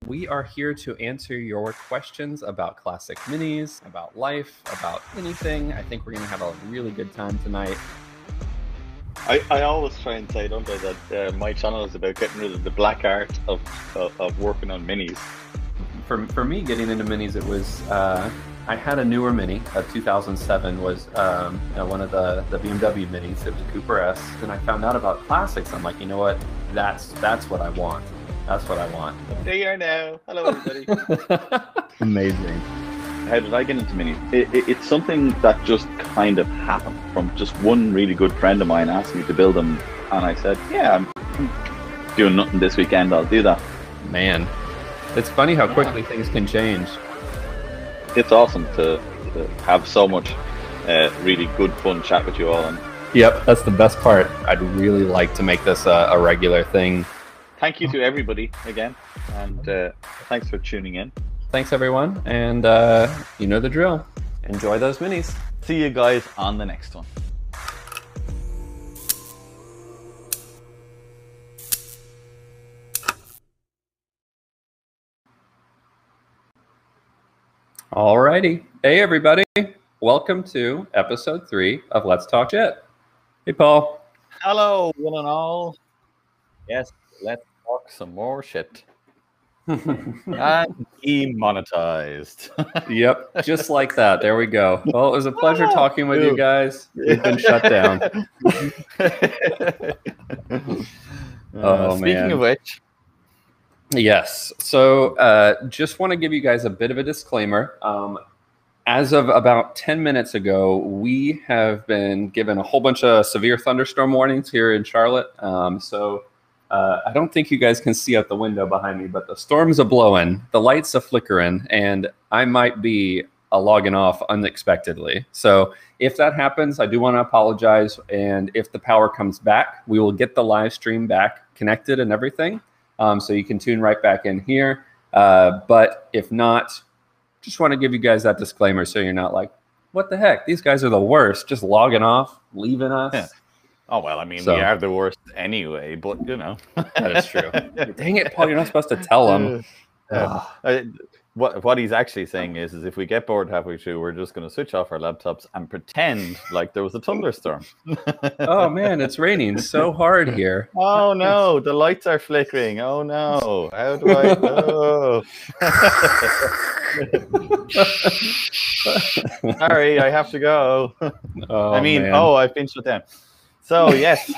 We are here to answer your questions about classic minis, about life, about anything. I think we're going to have a really good time tonight. I always try and say, don't I, that my channel is about getting rid of the black art of working on minis. For me, getting into minis, it was I had a newer mini. 2007 was one of the BMW minis. It was a Cooper S, and I found out about classics. I'm like, you know what? That's what I want. That's what I want. There you are now. Hello, everybody. Amazing. How did I get into minis? It's something that just kind of happened from just one really good friend of mine asked me to build them, and I said, yeah, I'm doing nothing this weekend. I'll do that. Man, it's funny how quickly things can change. It's awesome to have so much really good fun chat with you all. And yep, that's the best part. I'd really like to make this a regular thing. Thank you to everybody again, and thanks for tuning in. Thanks, everyone, and you know the drill. Enjoy those minis. See you guys on the next one. Alrighty. Hey, everybody. Welcome to episode 3 of Let's Talk Jet. Hey, Paul. Hello, one and all. Yes, let's talk some more shit. And demonetized. Yep, just like that. There we go. Well, it was a pleasure talking with you guys. We've been shut down. Speaking of which. Yes. So just want to give you guys a bit of a disclaimer. As of about 10 minutes ago, we have been given a whole bunch of severe thunderstorm warnings here in Charlotte. I don't think you guys can see out the window behind me, but the storms are blowing, the lights are flickering, and I might be logging off unexpectedly. So if that happens, I do want to apologize. And if the power comes back, we will get the live stream back connected and everything. So you can tune right back in here. But if not, just want to give you guys that disclaimer so you're not like, what the heck? These guys are the worst, just logging off, leaving us. Yeah. Oh, well, I mean, we are the worst anyway, but, you know. That is true. Dang it, Paul, you're not supposed to tell them. What he's actually saying is if we get bored halfway through, we're just going to switch off our laptops and pretend like there was a thunderstorm. Oh, man, it's raining so hard here. Oh, no, the lights are flickering. Oh, no. How do I go? Sorry, I have to go. Oh, man. I've been shut down. So yes,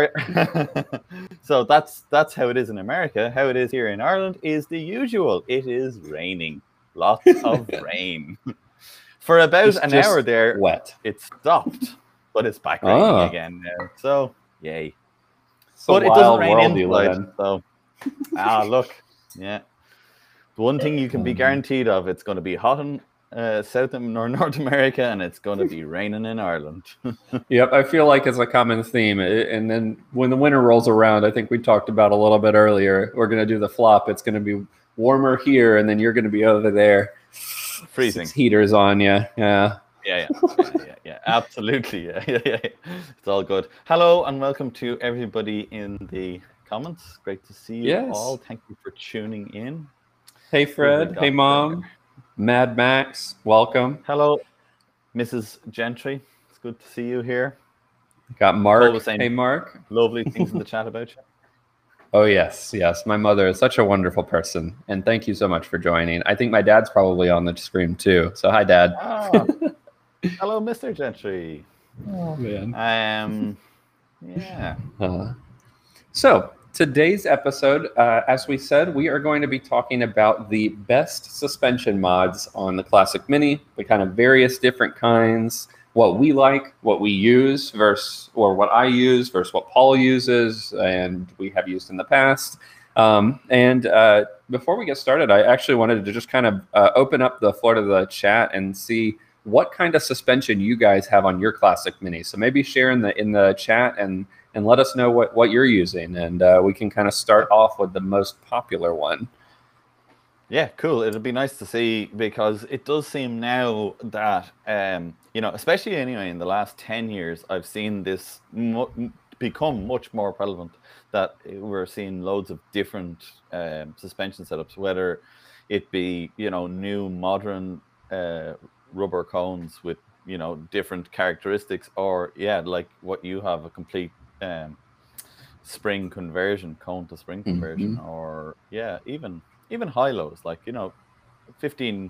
so that's how it is in America. How it is here in Ireland is the usual. It is raining, lots of rain. For about an hour there, wet. It stopped, but it's back raining again now. So yay! But it doesn't rain inside. So look, yeah. The one thing you can be guaranteed of, it's going to be hot in South or North America, and it's going to be raining in Ireland. Yep, I feel like it's a common theme. And then when the winter rolls around, I think we talked about a little bit earlier, we're going to do the flop. It's going to be warmer here, and then you're going to be over there. Freezing. Heaters on you. Yeah. Yeah, absolutely. Yeah. It's all good. Hello, and welcome to everybody in the comments. Great to see you all. Thank you for tuning in. Hey, Fred. Hey, Mom. Mad Max, welcome. Hello, Mrs. Gentry. It's good to see you here. Got Mark. Hey, Mark. Lovely things in the chat about you. Oh, yes. My mother is such a wonderful person. And thank you so much for joining. I think my dad's probably on the stream too. So hi, Dad. Hello, Mr. Gentry. Oh, man. Yeah. So today's episode, as we said, we are going to be talking about the best suspension mods on the Classic Mini, the kind of various different kinds, what we like, what we use what I use versus what Paul uses and we have used in the past. And before we get started, I actually wanted to just kind of open up the floor to the chat and see what kind of suspension you guys have on your Classic Mini. So maybe share in the chat and let us know what you're using, and we can kind of start off with the most popular one. Yeah, cool. It'll be nice to see, because it does seem now that, especially anyway in the last 10 years, I've seen this become much more prevalent that we're seeing loads of different suspension setups, whether it be, you know, new modern rubber cones with, you know, different characteristics, or like what you have, a complete spring conversion, cone to spring conversion, or even high-lows, like, you know, 15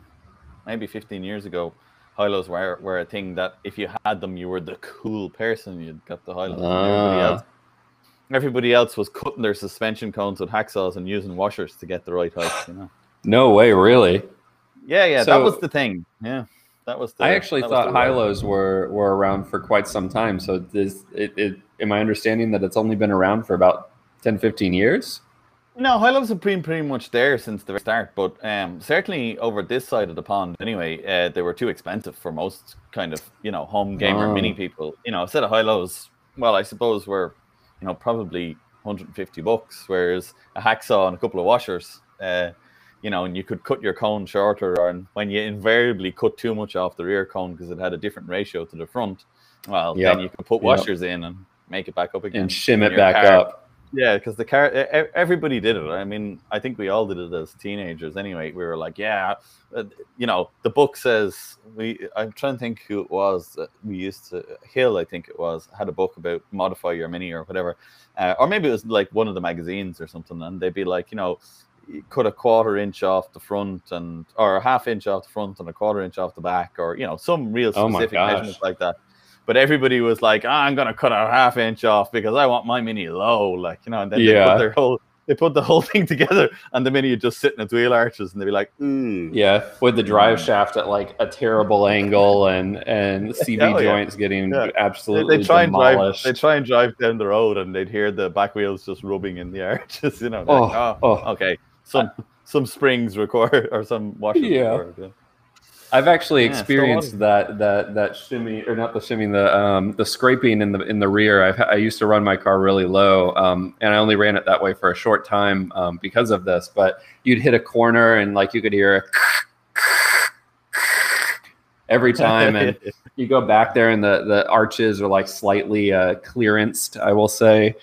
years ago, high-lows were a thing that if you had them, you were the cool person. You'd got the high-lows. And everybody else was cutting their suspension cones with hacksaws and using washers to get the right height, you know. No way, really? Yeah, so, that was the thing. Yeah, that was the... I actually thought high-lows were around for quite some time. So am I understanding that it's only been around for about 10, 15 years? No, high-lows have been pretty much there since the start, but certainly over this side of the pond anyway, they were too expensive for most kind of, you know, home gamer mini people. You know, a set of high-lows, well, I suppose were, you know, probably $150, whereas a hacksaw and a couple of washers, you know, and you could cut your cone shorter, and when you invariably cut too much off the rear cone because it had a different ratio to the front, well, then you could put washers in and make it back up again. And shim it back up. Yeah, because the car, everybody did it. I mean, I think we all did it as teenagers anyway. We were like, you know, the book says, I'm trying to think who it was that we used to, Hill, I think it was, had a book about modify your mini or whatever. Or maybe it was like one of the magazines or something. And they'd be like, you know, cut a 1/4 inch off the front or a 1/2 inch off the front and a 1/4 inch off the back, or, you know, some real specific measurements like that. But everybody was like, I'm going to cut a 1/2 inch off because I want my mini low, like, you know, and then they put the whole thing together, and the mini would just sit in its wheel arches, and they'd be like, ooh. Yeah, with the drive shaft at like a terrible angle and CV joints getting absolutely demolished. They try and drive down the road, and they'd hear the back wheels just rubbing in the arches, you know. Okay, some springs required, or some washers required. Yeah. I've actually experienced that shimmy, or not the shimmy, the scraping in the rear. I used to run my car really low, and I only ran it that way for a short time because of this. But you'd hit a corner, and like you could hear a every time, and you go back there, and the arches are like slightly clearanced, I will say.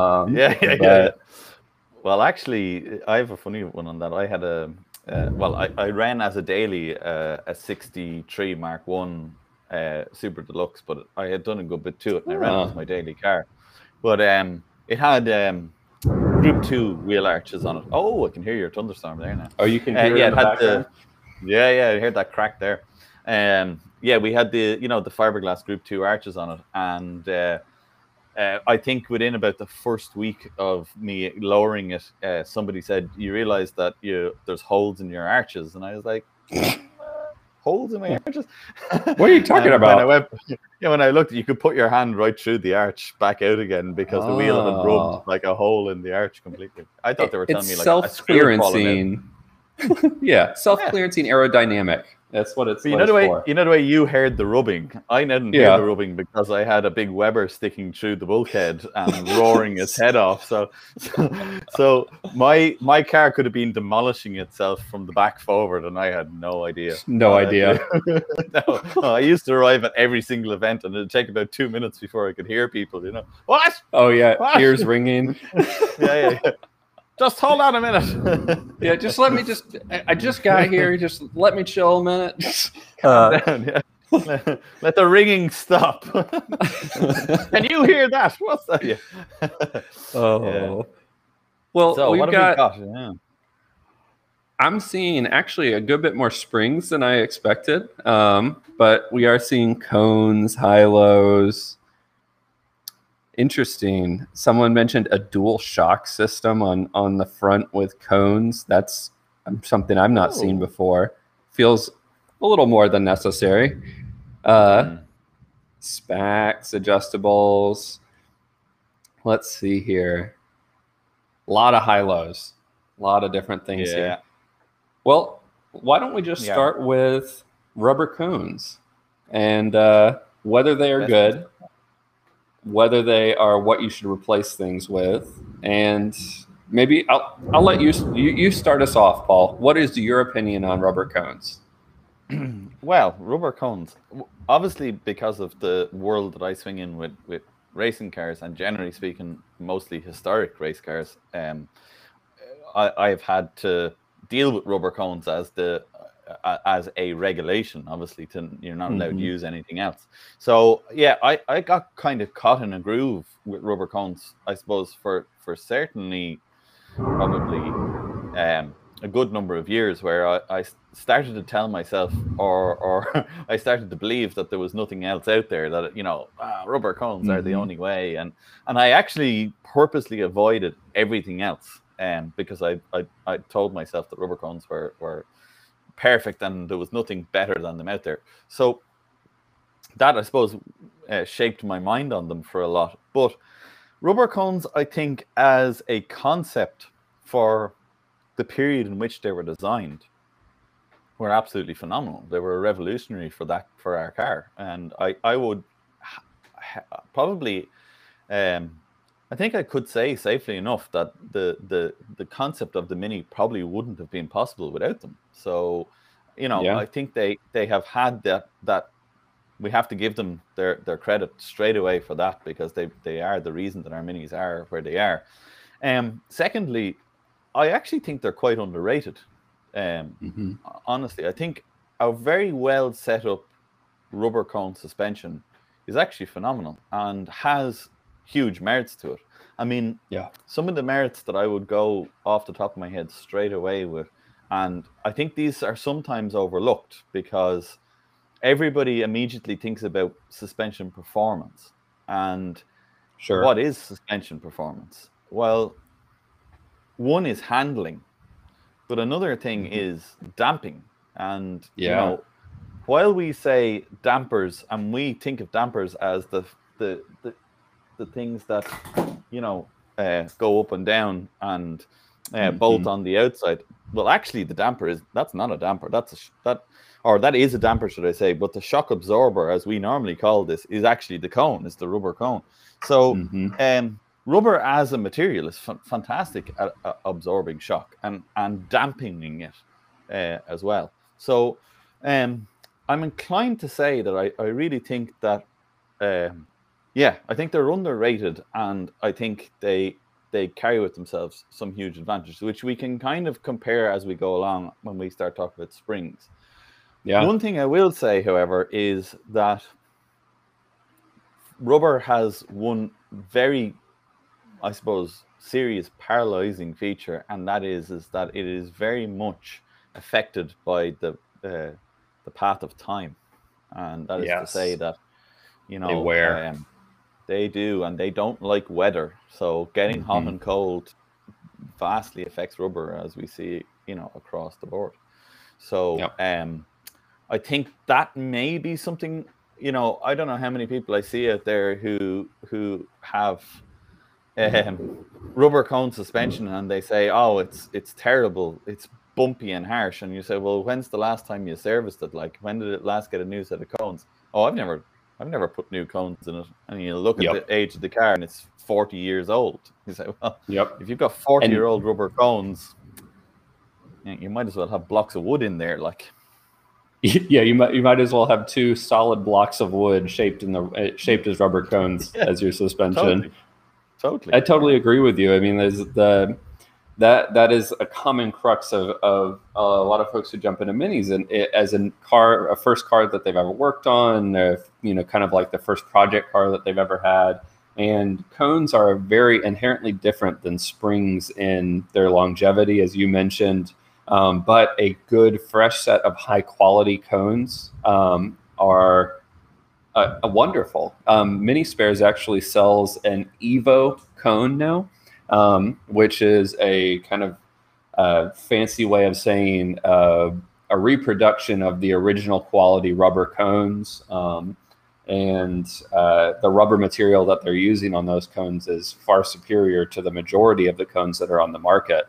Well, actually, I have a funny one on that. I had I ran as a daily a 63 Mark I Super Deluxe, but I had done a good bit to it, and I ran it as my daily car. But it had Group 2 wheel arches on it. Oh, I can hear your thunderstorm there now. Oh, you can hear it in the background? I heard that crack there. We had the fiberglass Group 2 arches on it, and I think within about the first week of me lowering it, somebody said, you realize that there's holes in your arches. And I was like, holes in my arches? What are you talking about? When I looked, you could put your hand right through the arch back out again because the wheel had rubbed like a hole in the arch completely. I thought they were telling me like self-clearancing. Self-clearancing aerodynamic. That's what it's for. You know the way you heard the rubbing? I didn't hear the rubbing because I had a big Weber sticking through the bulkhead and roaring its head off. So my car could have been demolishing itself from the back forward, and I had no idea. No, I used to arrive at every single event, and it'd take about 2 minutes before I could hear people. You know what? Oh yeah, what? Ears ringing. Yeah. Just hold on a minute. I just got here. Just let me chill a minute. Calm down, Let the ringing stop. Can you hear that? What's that? Well, so we've got. I'm seeing actually a good bit more springs than I expected, but we are seeing cones, high-lows. Interesting. Someone mentioned a dual shock system on the front with cones. That's something I've not seen before. Feels a little more than necessary. Spacks, adjustables. Let's see here. A lot of high-lows. A lot of different things here. Well, why don't we just start with rubber cones and whether they are good, whether they are what you should replace things with, and maybe I'll let you start us off, Paul. What is your opinion on rubber cones? Well, rubber cones, obviously, because of the world that I swing in with racing cars, and generally speaking, mostly historic race cars, I've had to deal with rubber cones as a regulation. Obviously, you're not allowed to use anything else. So yeah, I got kind of caught in a groove with rubber cones, I suppose, for certainly probably a good number of years, where I started to tell myself, or I started to believe that there was nothing else out there, that, you know, rubber cones are the only way, and I actually purposely avoided everything else, because I told myself that rubber cones were perfect and there was nothing better than them out there. So that, I suppose, shaped my mind on them for a lot. But rubber cones, I think, as a concept for the period in which they were designed, were absolutely phenomenal. They were revolutionary for our car, and I would probably, I think I could say safely enough that the concept of the Mini probably wouldn't have been possible without them. So, you know, I think they have had that. We have to give them their credit straight away for that, because they are the reason that our Minis are where they are. Secondly, I actually think they're quite underrated. Honestly, I think a very well set up rubber cone suspension is actually phenomenal and has huge merits to it. I mean, some of the merits that I would go off the top of my head straight away with, and I think these are sometimes overlooked, because everybody immediately thinks about suspension performance. And what is suspension performance? Well, one is handling, but another thing is damping. And you know, while we say dampers, and we think of dampers as the things that, you know, go up and down and bolt on the outside. Well, actually, the damper that's not a damper. That is a damper, should I say? But the shock absorber, as we normally call this, is actually the cone. It's the rubber cone. So, rubber as a material is fantastic at absorbing shock and dampening it as well. So, I'm inclined to say that I really think that, I think they're underrated, and I think they carry with themselves some huge advantages, which we can kind of compare as we go along when we start talking about springs. One thing I will say, however, is that rubber has one very, I suppose, serious paralyzing feature, and that is that it is very much affected by the path of time, and that is to say that, you know, they do, and they don't like weather. So getting hot and cold vastly affects rubber, as we see, you know, across the board. So I think that may be something, you know, I don't know how many people I see out there who have rubber cone suspension, and they say, oh, it's terrible, it's bumpy and harsh. And you say, well, when's the last time you serviced it? Like, when did it last get a new set of cones? Oh, I've never put new cones in it. And you look at the age of the car, and it's 40 years old. You say, well, if you've got 40-year-old rubber cones, you might as well have blocks of wood in there, like. Yeah, you might as well have two solid blocks of wood shaped as rubber cones as your suspension. Totally. I totally agree with you. I mean, there's that is a common crux of a lot of folks who jump into Minis, and as a first car that they've ever worked on, you know, kind of like the first project car that they've ever had. And cones are very inherently different than springs in their longevity, as you mentioned. But a good, fresh set of high-quality cones are wonderful. Mini Spares actually sells an Evo cone now, which is a kind of fancy way of saying a reproduction of the original quality rubber cones. And the rubber material that they're using on those cones is far superior to the majority of the cones that are on the market.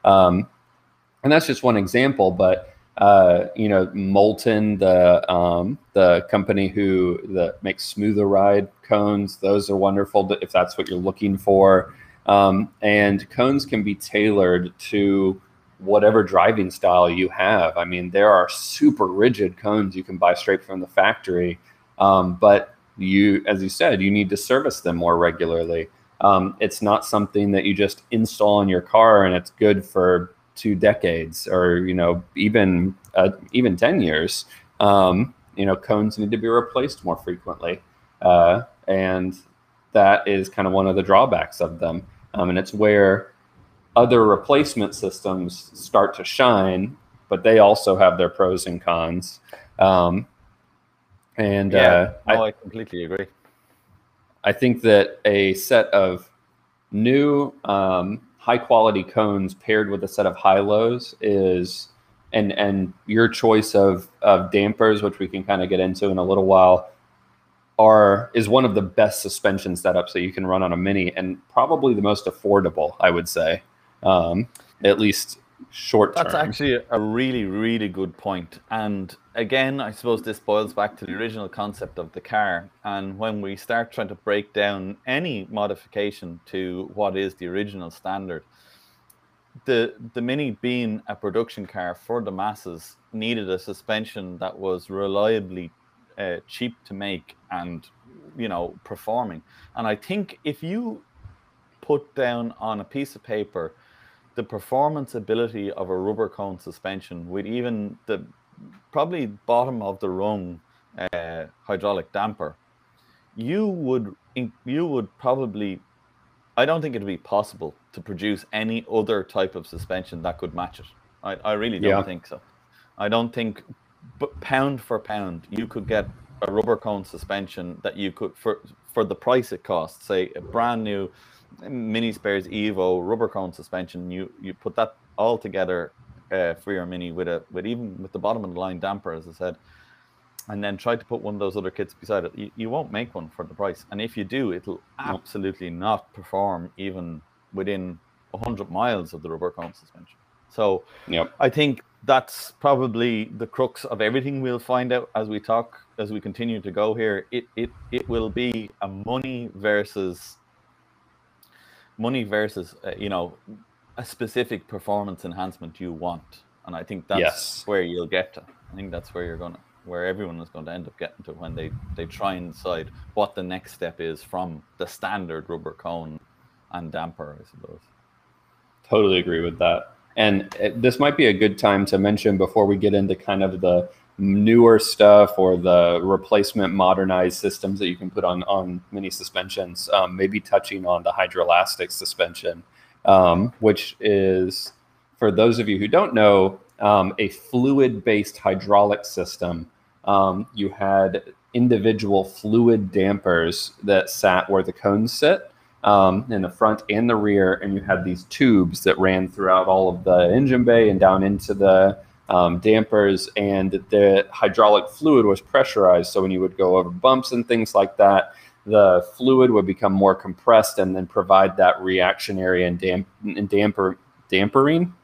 And that's just one example, but you know, Molten, the company that makes Smoother Ride cones, those are wonderful if that's what you're looking for. And cones can be tailored to whatever driving style you have. I mean, there are super rigid cones you can buy straight from the factory, but you, as you said, you need to service them more regularly. It's not something that you just install in your car and it's good for 2 decades or, even 10 years. Cones need to be replaced more frequently. And that is kind of one of the drawbacks of them. And it's where other replacement systems start to shine, but they also have their pros and cons. I completely agree. I think that a set of new high quality cones paired with a set of high-lows is, and your choice of dampers, which we can kind of get into in a little while, is one of the best suspension setups that you can run on a Mini, and probably the most affordable, I would say, at least short term. That's actually a really, really good point. And again, I suppose this boils back to the original concept of the car. And when we start trying to break down any modification to what is the original standard, the Mini, being a production car for the masses, needed a suspension that was reliably cheap to make and, performing. And I think if you put down on a piece of paper the performance ability of a rubber cone suspension with even the probably bottom of the rung hydraulic damper, you would probably, I don't think it'd be possible to produce any other type of suspension that could match it. I really don't think so. I don't think, but pound for pound, you could get a rubber cone suspension that you could, for the price it costs, say a brand new Mini Spares Evo rubber cone suspension, you put that all together for your Mini with the bottom of the line damper, as I said, and then try to put one of those other kits beside it. You won't make one for the price, and if you do, it'll absolutely not perform even within 100 miles of the rubber cone suspension. So I think that's probably the crux of everything we'll find out as we continue to go here. It will be a money versus a specific performance enhancement you want, and I think that's where you'll get to. I think that's where everyone is going to end up getting to when they try and decide what the next step is from the standard rubber cone and damper, I suppose. Totally agree with that. And this might be a good time to mention, before we get into kind of the newer stuff or the replacement modernized systems that you can put on Mini suspensions, maybe touching on the hydroelastic suspension, which is, for those of you who don't know, a fluid-based hydraulic system. You had individual fluid dampers that sat where the cones sit, in the front and the rear, and you had these tubes that ran throughout all of the engine bay and down into the dampers, and the hydraulic fluid was pressurized. So when you would go over bumps and things like that, the fluid would become more compressed and then provide that reactionary and dampening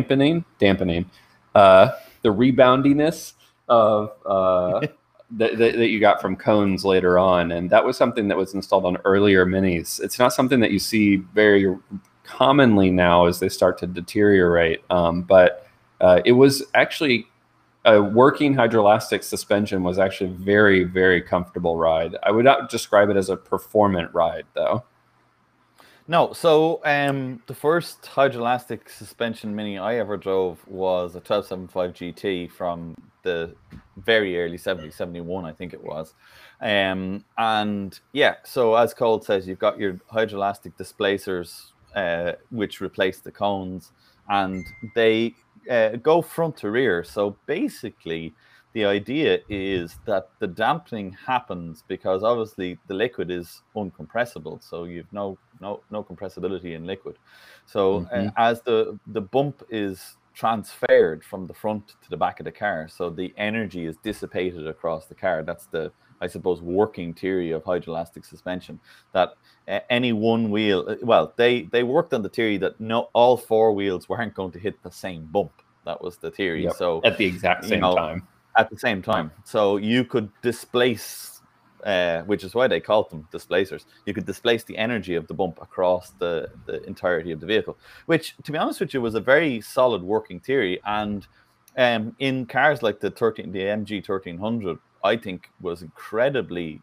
the reboundiness of that you got from cones later on. And that was something that was installed on earlier Minis. It's not something that you see very commonly now as they start to deteriorate, but it was actually a working hydroelastic suspension was actually a very, very comfortable ride. I would not describe it as a performant ride, though. No, so the first hydroelastic suspension Mini I ever drove was a 1275 GT from the very early 70s, 71, I think it was. And yeah, so as Cole says, you've got your hydroelastic displacers, which replace the cones, and they go front to rear. So basically, the idea is that the dampening happens because obviously the liquid is uncompressible, so you've no compressibility in liquid. So as the bump is transferred from the front to the back of the car, so the energy is dissipated across the car. That's the, I suppose, working theory of hydroelastic suspension, that any one wheel, well, they worked on the theory that all four wheels weren't going to hit the same bump. That was the theory. Yep. So at the exact same time. At the same time. So you could displace, which is why they called them displacers. You could displace the energy of the bump across the entirety of the vehicle, which, to be honest with you, was a very solid working theory. And in cars like the MG 1300, I think was incredibly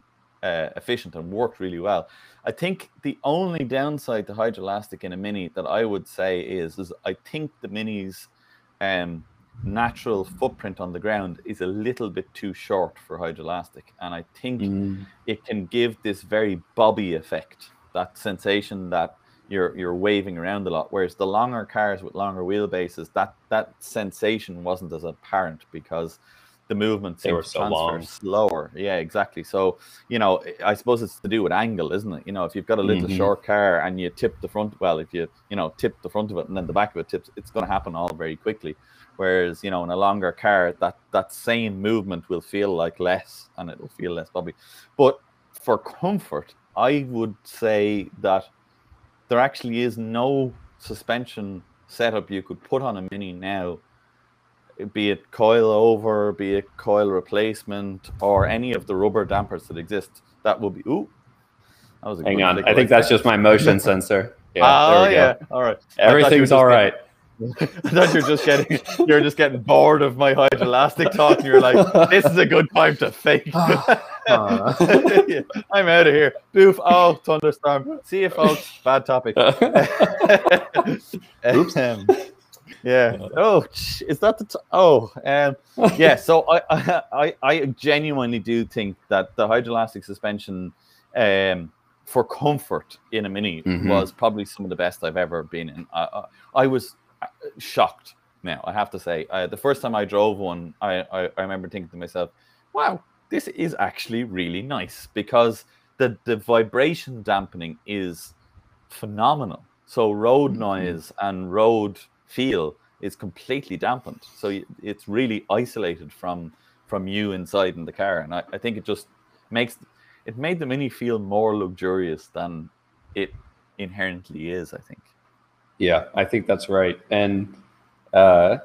efficient and worked really well. I think the only downside to Hydrolastic in a Mini that I would say is I think the Mini's natural footprint on the ground is a little bit too short for Hydrolastic, and I think it can give this very bobby effect, that sensation that you're waving around a lot, whereas the longer cars with longer wheelbases, that sensation wasn't as apparent because the movement seemed to transfer slower. Yeah, exactly. So, you know, I suppose it's to do with angle, isn't it? You know, if you've got a little short car and you tip the front, well, if you tip the front of it and then the back of it tips, it's going to happen all very quickly. Whereas, you know, in a longer car, that same movement will feel like less, and it'll feel less bobby. But for comfort, I would say that there actually is no suspension setup you could put on a Mini now, be it coil over, be it coil replacement, or any of the rubber dampers that exist, that will be. Ooh, that was a hang on. I think that's just my motion sensor. Yeah, there we go. Yeah. All right. Everything's all right. I thought you're just getting bored of my Hydrolastic talk, and you're like, this is a good time to fake. Yeah, I'm out of here. Boof. Oh, thunderstorm. See you, folks. Bad topic. Oops. Yeah. Oh, is that the? Yeah. So I genuinely do think that the Hydrolastic suspension, for comfort in a Mini, was probably some of the best I've ever been in. I was shocked. Now I have to say, the first time I drove one, I remember thinking to myself, "Wow, this is actually really nice," because the vibration dampening is phenomenal. So road noise and road feel is completely dampened, so it's really isolated from you inside in the car, and I think it just made the Mini feel more luxurious than it inherently is, I think. Yeah, I think that's right. And that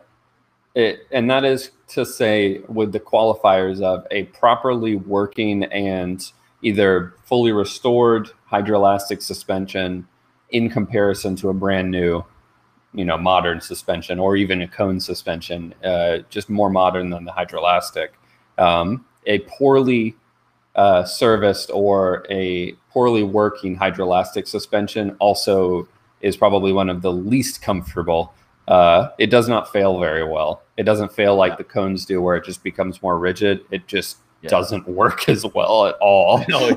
is to say, with the qualifiers of a properly working and either fully restored Hydrolastic suspension in comparison to a brand new, you know, modern suspension, or even a cone suspension, just more modern than the Hydrolastic. A poorly serviced or a poorly working Hydrolastic suspension also is probably one of the least comfortable. It does not fail very well. It doesn't fail like the cones do, where it just becomes more rigid. It just doesn't work as well at all. No,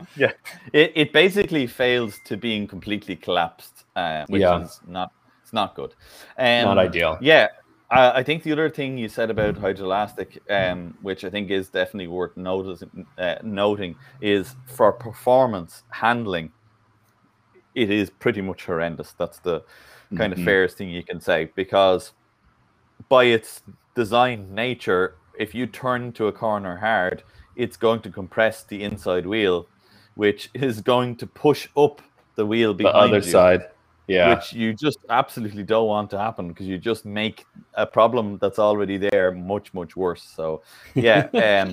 it basically fails to being completely collapsed, which is not good. Not ideal. Yeah. I think the other thing you said about Hydrolastic, which I think is definitely worth noting, is for performance handling, it is pretty much horrendous. That's the kind of fairest thing you can say, because by its design nature, if you turn to a corner hard, it's going to compress the inside wheel, which is going to push up the wheel behind the other side. Yeah, which you just absolutely don't want to happen, because you just make a problem that's already there much, much worse. So yeah,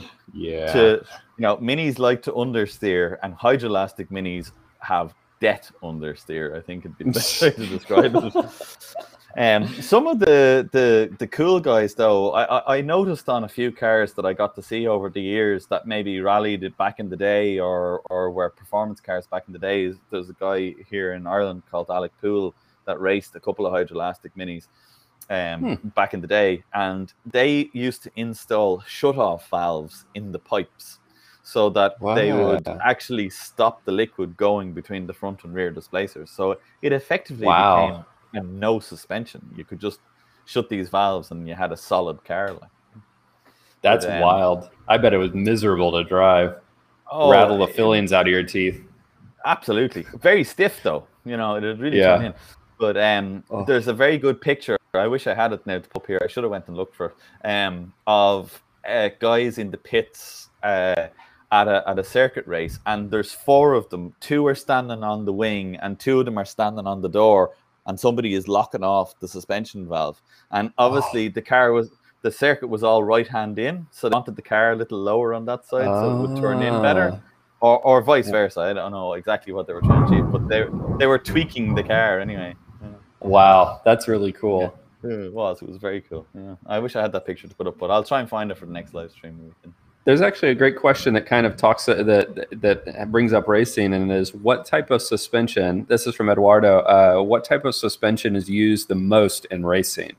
Minis like to understeer, and Hydrolastic Minis have debt understeer, I think it'd be the best way to describe it. Some of the cool guys, though, I noticed on a few cars that I got to see over the years that maybe rallied it back in the day, or were performance cars back in the days. There's a guy here in Ireland called Alec Poole that raced a couple of Hydrolastic Minis back in the day, and they used to install shut-off valves in the pipes, so that they would actually stop the liquid going between the front and rear displacers. So it effectively became a no suspension. You could just shut these valves and you had a solid car. That's wild. I bet it was miserable to drive. Rattle the fillings out of your teeth. Absolutely. Very stiff, though. You know, it would really turn in. But there's a very good picture. I wish I had it now to put up here. I should have went and looked for it. Of guys in the pits at a circuit race, and there's 4 of them. 2 are standing on the wing, and 2 of them are standing on the door, and somebody is locking off the suspension valve. And obviously the circuit was all right hand in, so they wanted the car a little lower on that side so it would turn in better, or vice versa. I don't know exactly what they were trying to achieve, but they were tweaking the car anyway. Wow, that's really cool. Yeah, it was very cool. Yeah, I wish I had that picture to put up, but I'll try and find it for the next live stream. There's actually a great question that kind of talks that brings up racing, and is what type of suspension? This is from Eduardo. What type of suspension is used the most in racing?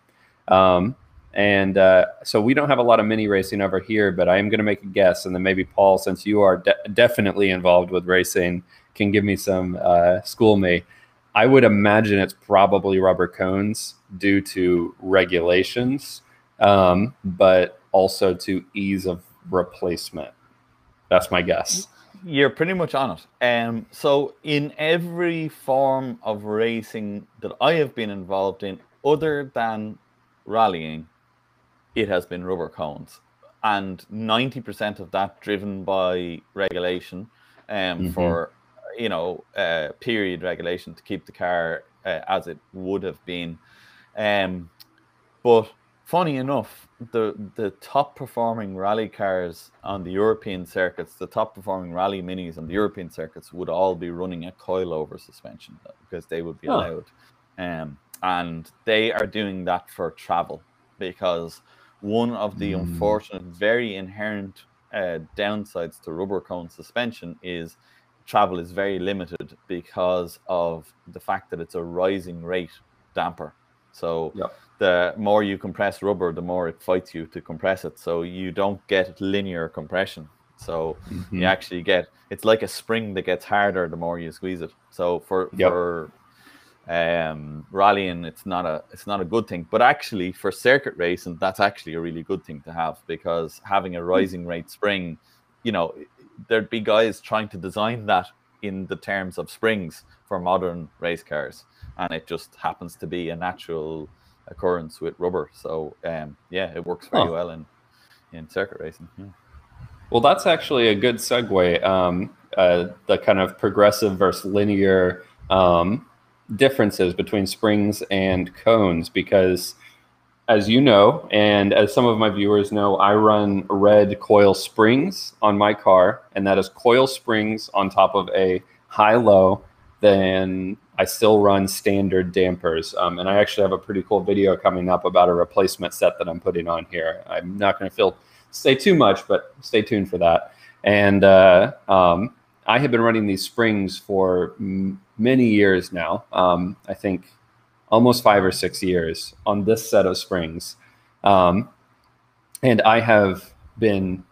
So we don't have a lot of mini racing over here, but I am going to make a guess, and then maybe Paul, since you are definitely involved with racing, can give me some school me. I would imagine it's probably rubber cones due to regulations, but also to ease of replacement. That's my guess. You're pretty much on it. So in every form of racing that I have been involved in, other than rallying, it has been rubber cones, and 90% of that driven by regulation, for period regulation to keep the car as it would have been. But funny enough, the top performing rally cars on the European circuits, the top performing rally minis on the European circuits would all be running a coilover suspension because they would be allowed. And they are doing that for travel, because one of the unfortunate, very inherent downsides to rubber cone suspension is travel is very limited because of the fact that it's a rising rate damper. So the more you compress rubber, the more it fights you to compress it. So you don't get linear compression. So you actually get, it's like a spring that gets harder the more you squeeze it. So for rallying, it's not a good thing. But actually for circuit racing, that's actually a really good thing to have, because having a rising rate spring, there'd be guys trying to design that in the terms of springs for modern race cars, and it just happens to be a natural occurrence with rubber. So it works very well in circuit racing. Well, that's actually a good segue. The kind of progressive versus linear differences between springs and cones, because as you know, and as some of my viewers know, I run red coil springs on my car, and that is coil springs on top of a high-low. Then I still run standard dampers. And I actually have a pretty cool video coming up about a replacement set that I'm putting on here. I'm not going to say too much, but stay tuned for that. And I have been running these springs for many years now. I think almost 5 or 6 years on this set of springs. And I have been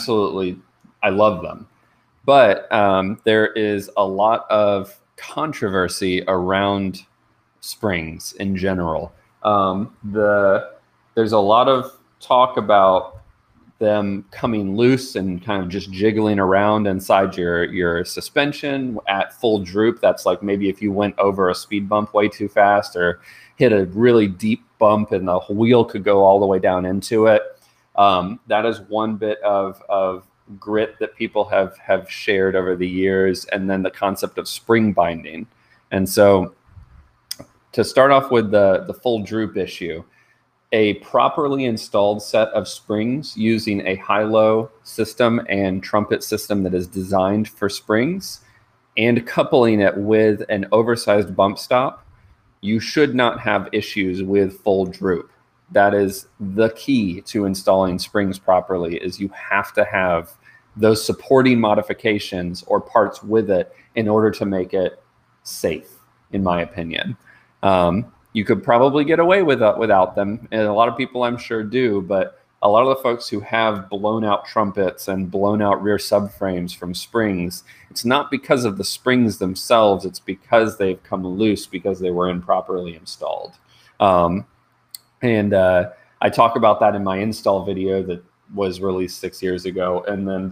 I love them. But there is a lot of controversy around springs in general. There's a lot of talk about them coming loose and kind of just jiggling around inside your suspension at full droop. That's like maybe if you went over a speed bump way too fast or hit a really deep bump and the wheel could go all the way down into it. That is one bit of grit that people have shared over the years, and then the concept of spring binding. And so to start off with the full droop issue, a properly installed set of springs using a high-low system and trumpet system that is designed for springs, and coupling it with an oversized bump stop, you should not have issues with full droop. That is the key to installing springs properly, is you have to have those supporting modifications or parts with it in order to make it safe, in my opinion. You could probably get away without them, and a lot of people I'm sure do, but a lot of the folks who have blown out trumpets and blown out rear subframes from springs, it's not because of the springs themselves, it's because they've come loose because they were improperly installed. And I talk about that in my install video that was released 6 years ago. And then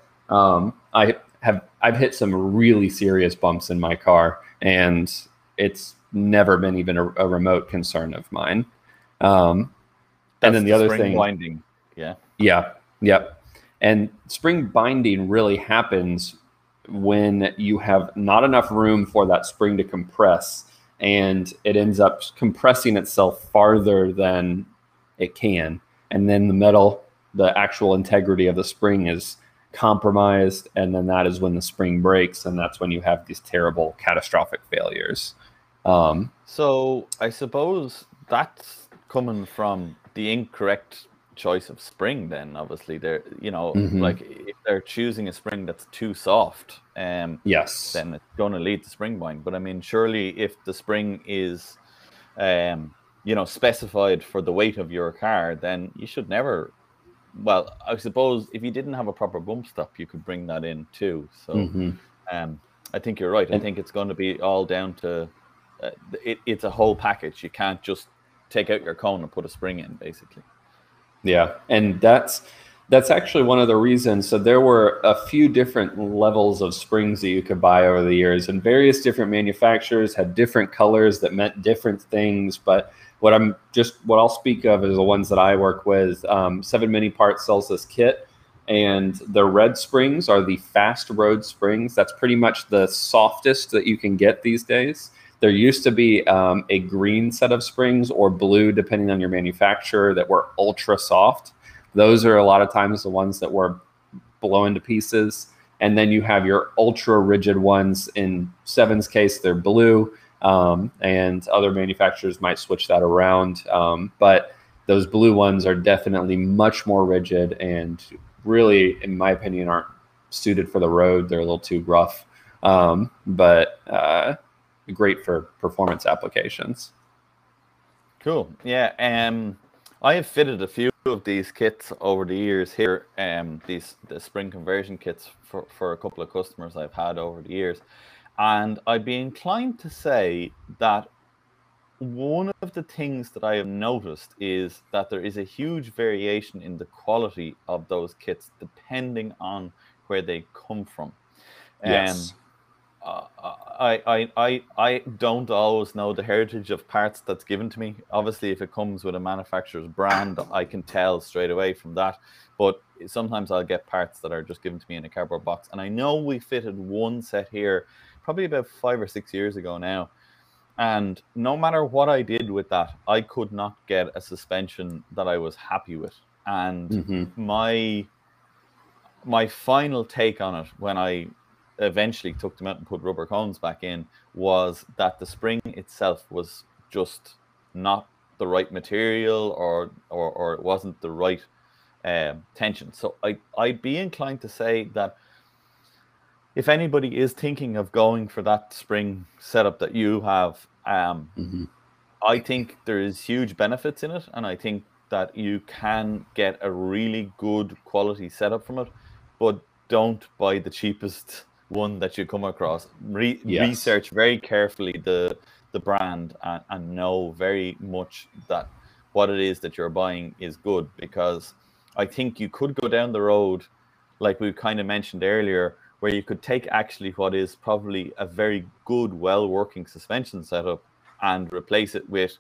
I've hit some really serious bumps in my car, and it's never been even a remote concern of mine. And then the other thing, binding. Yep. And spring binding really happens when you have not enough room for that spring to compress, and it ends up compressing itself farther than it can. And then the actual integrity of the spring is compromised, and then that is when the spring breaks, and that's when you have these terrible catastrophic failures. So I suppose that's coming from the incorrect choice of spring. Then obviously they're, Mhm. like if they're choosing a spring that's too soft, Yes. then it's going to lead to spring buying. But I mean, surely if the spring is, specified for the weight of your car, then you should never. Well, I suppose if you didn't have a proper bump stop, you could bring that in too. So, Mhm. I think you're right. I And think it's going to be all down to it's a whole package. You can't just take out your cone and put a spring in, basically. yeah, and that's actually one of the reasons. So there were a few different levels of springs that you could buy over the years, and various different manufacturers had different colors that meant different things. But what I'll speak of is the ones that I work with. 7 Mini Parts sells this kit, and the red springs are the fast road springs. That's pretty much the softest that you can get these days. There used to be a green set of springs or blue, depending on your manufacturer, that were ultra soft. Those are a lot of times the ones that were blown to pieces. And then you have your ultra rigid ones. In Seven's case, they're blue, and other manufacturers might switch that around. But those blue ones are definitely much more rigid and really, in my opinion, aren't suited for the road. They're a little too rough. But great for performance applications. Cool. Yeah. I have fitted a few of these kits over the years here. The spring conversion kits for a couple of customers I've had over the years, and I'd be inclined to say that one of the things that I have noticed is that there is a huge variation in the quality of those kits depending on where they come from. Yes. I don't always know the heritage of parts that's given to me. Obviously, if it comes with a manufacturer's brand, I can tell straight away from that. But sometimes I'll get parts that are just given to me in a cardboard box. And I know we fitted one set here probably about 5 or 6 years ago now. And no matter what I did with that, I could not get a suspension that I was happy with. And Mm-hmm. my final take on it, when I eventually took them out and put rubber cones back in, was that the spring itself was just not the right material, or it wasn't the right tension. So I'd be inclined to say that if anybody is thinking of going for that spring setup that you have, Mm-hmm. I think there is huge benefits in it, and I think that you can get a really good quality setup from it, but don't buy the cheapest one that you come across. Yes. Research very carefully the brand, and know very much that what it is that you're buying is good, because I think you could go down the road, like we kind of mentioned earlier, where you could take actually what is probably a very good, well-working suspension setup and replace it with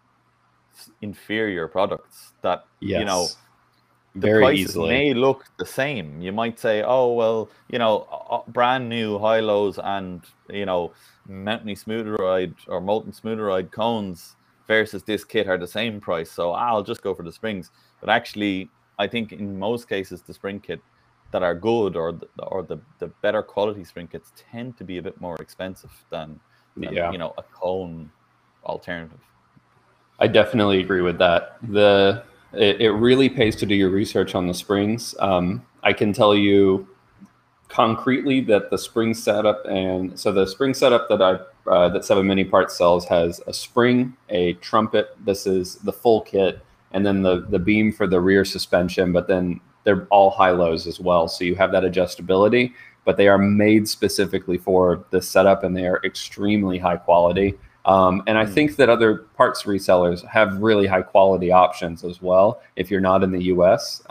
inferior products that, Yes. the Very prices easily. may look the same. You might say, oh, well, brand new high-lows and, Mountain Smooth-Ride or Molten Smooth-Ride cones versus this kit are the same price, so I'll just go for the springs. But actually, I think in most cases, the spring kit that are good, or the better quality spring kits, tend to be a bit more expensive than Yeah. a cone alternative. I definitely agree with that. It really pays to do your research on the springs. I can tell you concretely that the spring setup, and so the spring setup that 7 Mini Parts sells has a spring, a trumpet. This is the full kit, and then the beam for the rear suspension. But then they're all high lows as well, so you have that adjustability. But they are made specifically for this setup, and they are extremely high quality. And I think that other parts resellers have really high quality options as well. If you're not in the U.S.,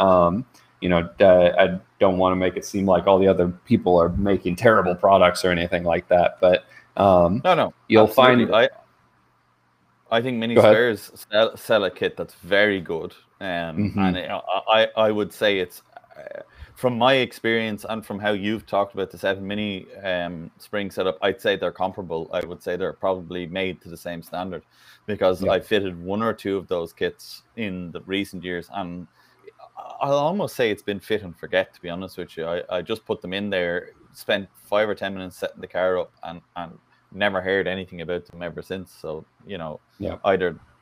I don't want to make it seem like all the other people are making terrible products or anything like that. But No, you'll absolutely. find. I think Mini Go ahead. Spares sell a kit that's very good, and I would say it's, from my experience and from how you've talked about the 7 Mini spring setup, I'd say they're comparable. I would say they're probably made to the same standard, because I fitted one or two of those kits in the recent years, and I'll almost say it's been fit and forget, to be honest with you. I just put them in there, spent 5 or 10 minutes setting the car up, and never heard anything about them ever since. So, either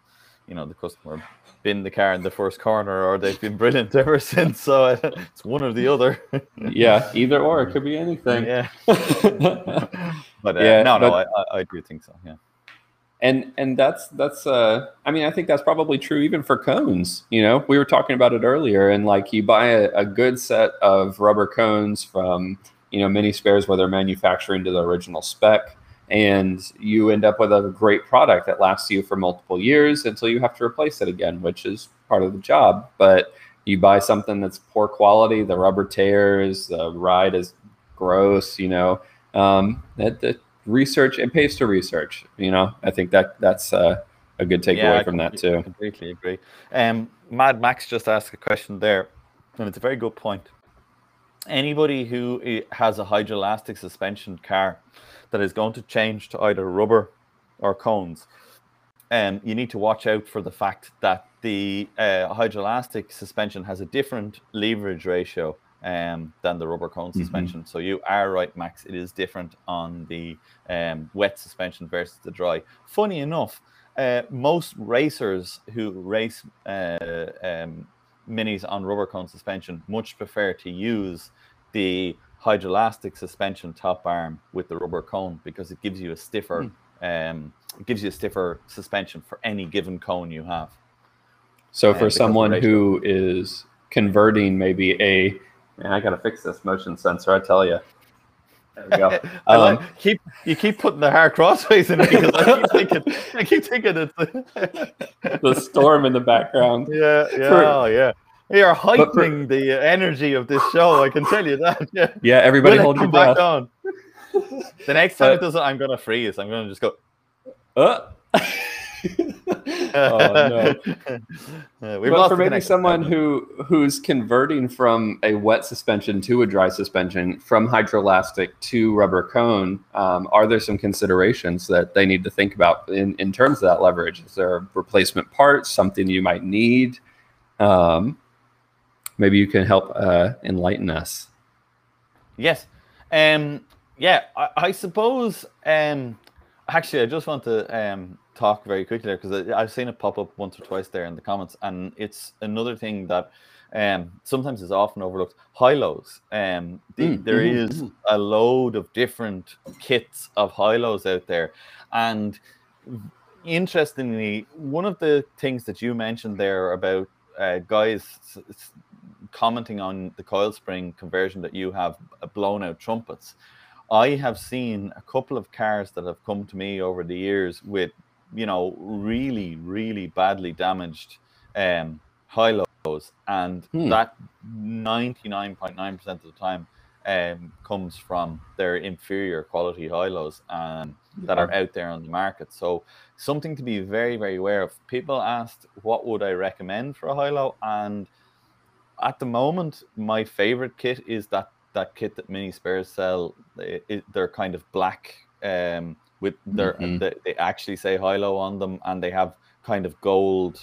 the customer bin the car in the first corner, or they've been brilliant ever since. So it's one or the other. Yeah, either or. It could be anything. Yeah. But yeah, I do think so. Yeah. And that's I mean, I think that's probably true even for cones. We were talking about it earlier, and like you buy a good set of rubber cones from Mini Spares where they're manufacturing to the original spec, and you end up with a great product that lasts you for multiple years until you have to replace it again, which is part of the job. But you buy something that's poor quality, the rubber tears, the ride is gross, that research, it pays to research. I think that's a good takeaway from that too. Completely agree. Mad Max just asked a question there, and it's a very good point. Anybody who has a hydroelastic suspension car that is going to change to either rubber or cones, you need to watch out for the fact that the hydroelastic suspension has a different leverage ratio than the rubber cone suspension. So you are right, Max. It is different on the wet suspension versus the dry. Funny enough, most racers who race minis on rubber cone suspension much prefer to use the hydroelastic suspension top arm with the rubber cone, because it gives you a stiffer suspension for any given cone you have. So for someone who is converting maybe man, I gotta fix this motion sensor, I tell you. There we go. You keep putting the hair crossways in it, because I keep thinking it's the storm in the background. Yeah. You're heightening the energy of this show, I can tell you that. Yeah, everybody hold your breath. On. The next time it does it, I'm going to freeze. I'm going to just go. Oh no! But for maybe someone who's converting from a wet suspension to a dry suspension, from hydroelastic to rubber cone, are there some considerations that they need to think about in terms of that leverage? Is there a replacement part, something you might need? Maybe you can help enlighten us. Yes. I suppose. Actually, I just want to talk very quickly there, because I've seen it pop up once or twice there in the comments, and it's another thing that sometimes is often overlooked. High-lows. There is a load of different kits of high-lows out there, and interestingly, one of the things that you mentioned there about guys commenting on the coil spring conversion that you have blown out trumpets, I have seen a couple of cars that have come to me over the years with, really, really badly damaged high-lows, and that 99.9% of the time comes from their inferior quality high-lows that are out there on the market. So something to be very, very aware of. People asked, what would I recommend for a high-low? And at the moment, my favorite kit is that kit that Mini Spares sell. They're kind of black with their they actually say high-low on them, and they have kind of gold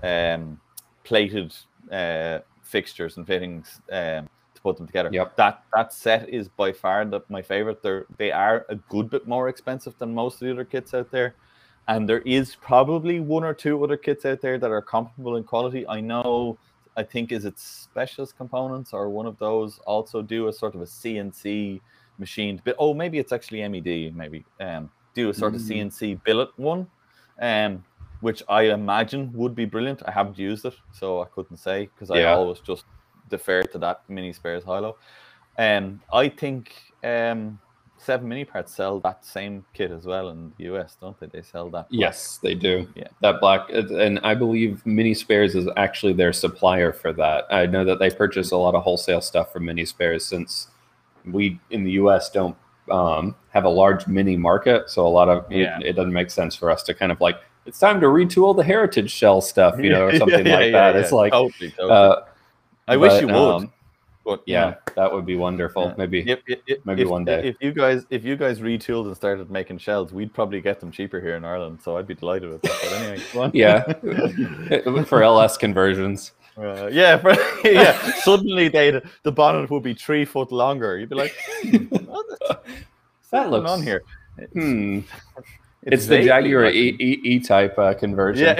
plated fixtures and fittings to put them together. Yep. That set is by far my favorite. They are a good bit more expensive than most of the other kits out there, and there is probably one or two other kits out there that are comparable in quality. I think is it Specialist Components or one of those also do a sort of a CNC machined bit. Oh, maybe it's actually MED. Maybe do a sort of CNC billet one, which I imagine would be brilliant. I haven't used it, so I couldn't say, because I always just defer to that Mini Spares high-low. I think 7 Mini Parts sell that same kit as well in the US, don't they? They sell that black. Yes, they do. Yeah, that black, and I believe Mini Spares is actually their supplier for that. I know that they purchase a lot of wholesale stuff from Mini Spares, since we in the US don't have a large mini market, so a lot of it doesn't make sense for us to kind of like, it's time to retool the heritage shell stuff, or something like that. It's like totally. I wish you would. But that would be wonderful. Maybe one day. If you guys retooled and started making shells, we'd probably get them cheaper here in Ireland. So I'd be delighted with that. But anyway, go on. Yeah, for LS conversions. Suddenly the bonnet would be 3 foot longer. You'd be like, that looks on here. It's the Jaguar E-Type conversion.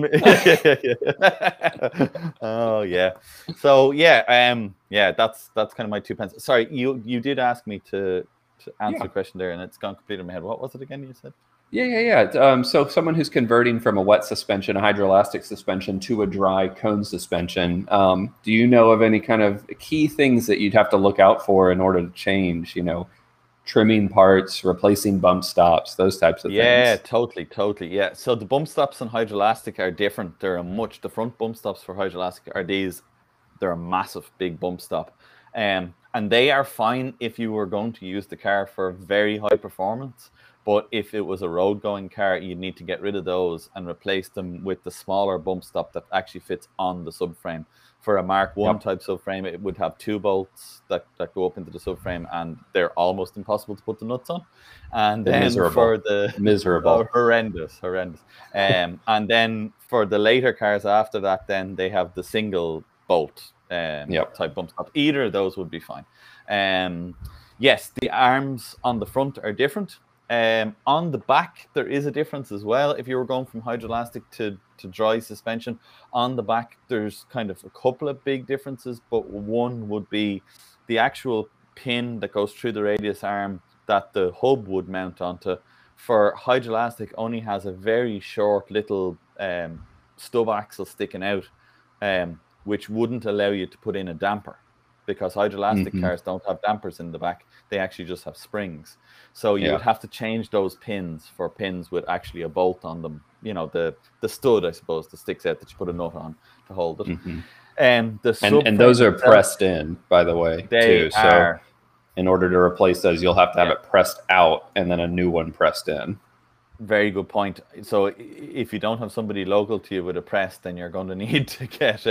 Yeah. Oh yeah. So yeah, that's kind of my 2 pence. Sorry, you did ask me to answer the question there, and it's gone completely in my head. What was it again? You said? Yeah. So someone who's converting from a wet suspension, a hydroelastic suspension, to a dry cone suspension, do you know of any kind of key things that you'd have to look out for in order to change? Trimming parts, replacing bump stops, those types of things. Yeah, totally. Yeah. So the bump stops on hydroelastic are different. The front bump stops for hydroelastic are they're a massive big bump stop. And they are fine if you were going to use the car for very high performance. But if it was a road going car, you'd need to get rid of those and replace them with the smaller bump stop that actually fits on the subframe. For a Mark 1 type subframe, it would have 2 bolts that go up into the subframe, and they're almost impossible to put the nuts on. And then for the horrendous. And then for the later cars after that, then they have the single bolt type bump stop. Either of those would be fine. Yes, the arms on the front are different. On the back, there is a difference as well. If you were going from hydroelastic to dry suspension, on the back, there's kind of a couple of big differences, but one would be the actual pin that goes through the radius arm that the hub would mount onto. For hydroelastic, only has a very short little stub axle sticking out, which wouldn't allow you to put in a damper, because hydroelastic cars don't have dampers in the back. They actually just have springs. So you would have to change those pins for pins with actually a bolt on them. The stud, I suppose, that sticks out that you put a nut on to hold it. And those are pressed in, by the way, too. So in order to replace those, you'll have to have it pressed out and then a new one pressed in. Very good point. So if you don't have somebody local to you with a press, then you're going to need to get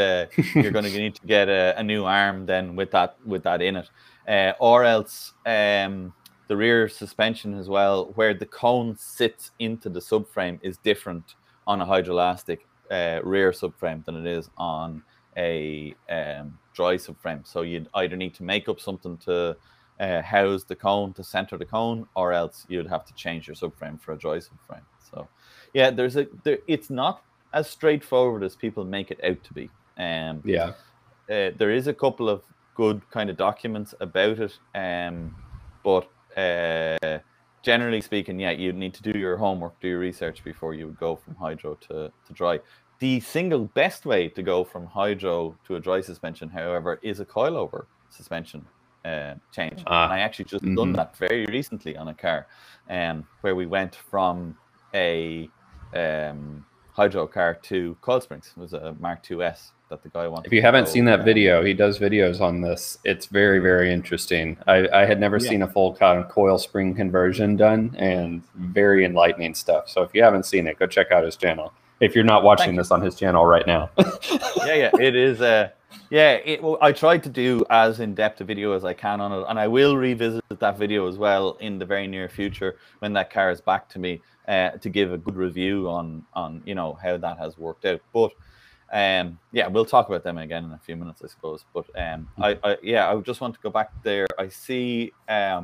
a new arm then with that in it, or else the rear suspension as well, where the cone sits into the subframe, is different on a hydroelastic rear subframe than it is on a dry subframe. So you'd either need to make up something to house the cone, to center the cone, or else you'd have to change your subframe for a dry subframe. So yeah, it's not as straightforward as people make it out to be. There is a couple of good kind of documents about it, but generally speaking, you need to do your homework, do your research before you would go from hydro to dry. The single best way to go from hydro to a dry suspension, however, is a coilover suspension change. And I actually just done that very recently on a car, where we went from a hydro car to coil springs. It was a Mark IIS that the guy wanted. If you haven't seen that video, he does videos on this. It's very, very interesting. I had never seen a full kind of coil spring conversion done, and very enlightening stuff. So if you haven't seen it, go check out his channel. If you're not watching this on his channel right now. It is. I tried to do as in-depth a video as I can on it, and I will revisit that video as well in the very near future when that car is back to me, to give a good review on how that has worked out. But we'll talk about them again in a few minutes, I suppose. But I just want to go back there. I see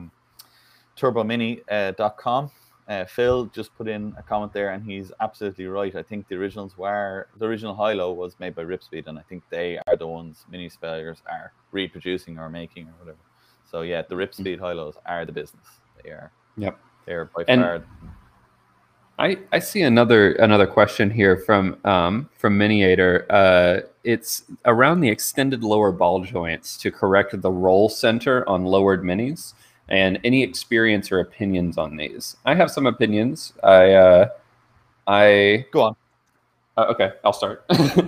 turbomini.com. Phil just put in a comment there, and he's absolutely right. I think the original high-low was made by Ripspeed, and I think they are the ones Mini Spellers are reproducing or making or whatever. So yeah, the Ripspeed high-lows are the business. They are. Yep. They are by far. I see another question here from Miniator. It's around the extended lower ball joints to correct the roll center on lowered minis. And any experience or opinions on these? I have some opinions. I go on. Okay, I'll start.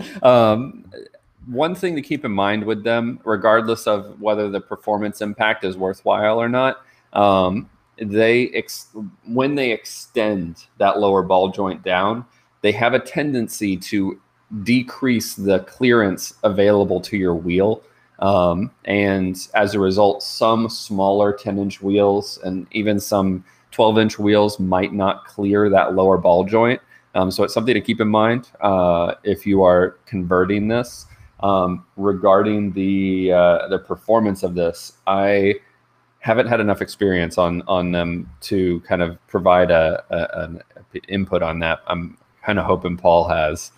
One thing to keep in mind with them, regardless of whether the performance impact is worthwhile or not, when they extend that lower ball joint down, they have a tendency to decrease the clearance available to your wheel. And as a result, some smaller 10-inch wheels and even some 12-inch wheels might not clear that lower ball joint. So it's something to keep in mind if you are converting this. Regarding the performance of this, I haven't had enough experience on them to kind of provide an input on that. I'm kind of hoping Paul has.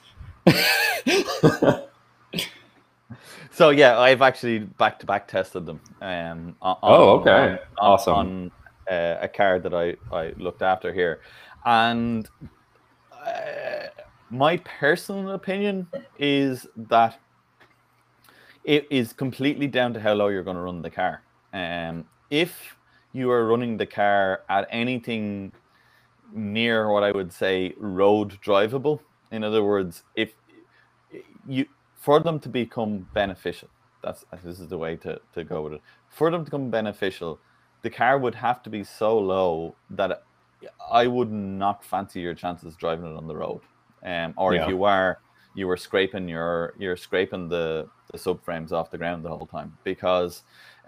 So yeah, I've actually back-to-back tested them. Awesome. On a car that I looked after here, and my personal opinion is that it is completely down to how low you're going to run the car. If you are running the car at anything near what I would say road drivable, in other words, if you for them to become beneficial, this is the way to go with it. For them to become beneficial, the car would have to be so low that I would not fancy your chances driving it on the road. Or if you were scraping you're scraping the subframes off the ground the whole time, because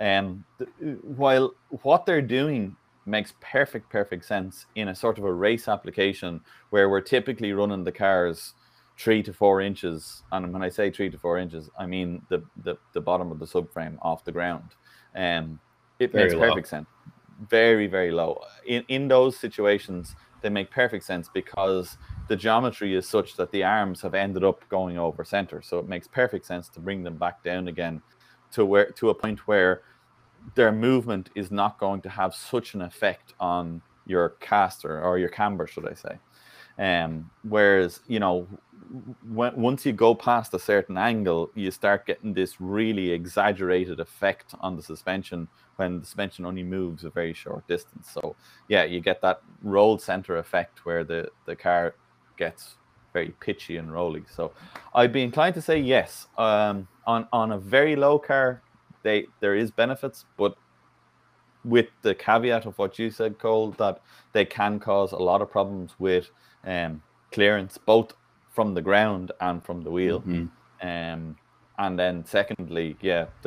while what they're doing makes perfect sense in a sort of a race application where we're typically running the cars 3 to 4 inches, and when I say 3 to 4 inches, I mean the bottom of the subframe off the ground. It makes perfect sense. Very, very low. In those situations, they make perfect sense because the geometry is such that the arms have ended up going over center. So it makes perfect sense to bring them back down again to a point where their movement is not going to have such an effect on your caster or your camber, should I say. Whereas, once you go past a certain angle, you start getting this really exaggerated effect on the suspension when the suspension only moves a very short distance. So yeah, you get that roll center effect where the car gets very pitchy and rolly. So I'd be inclined to say yes. On a very low car, there is benefits, but with the caveat of what you said, Cole, that they can cause a lot of problems with clearance, both from the ground and from the wheel. And then secondly,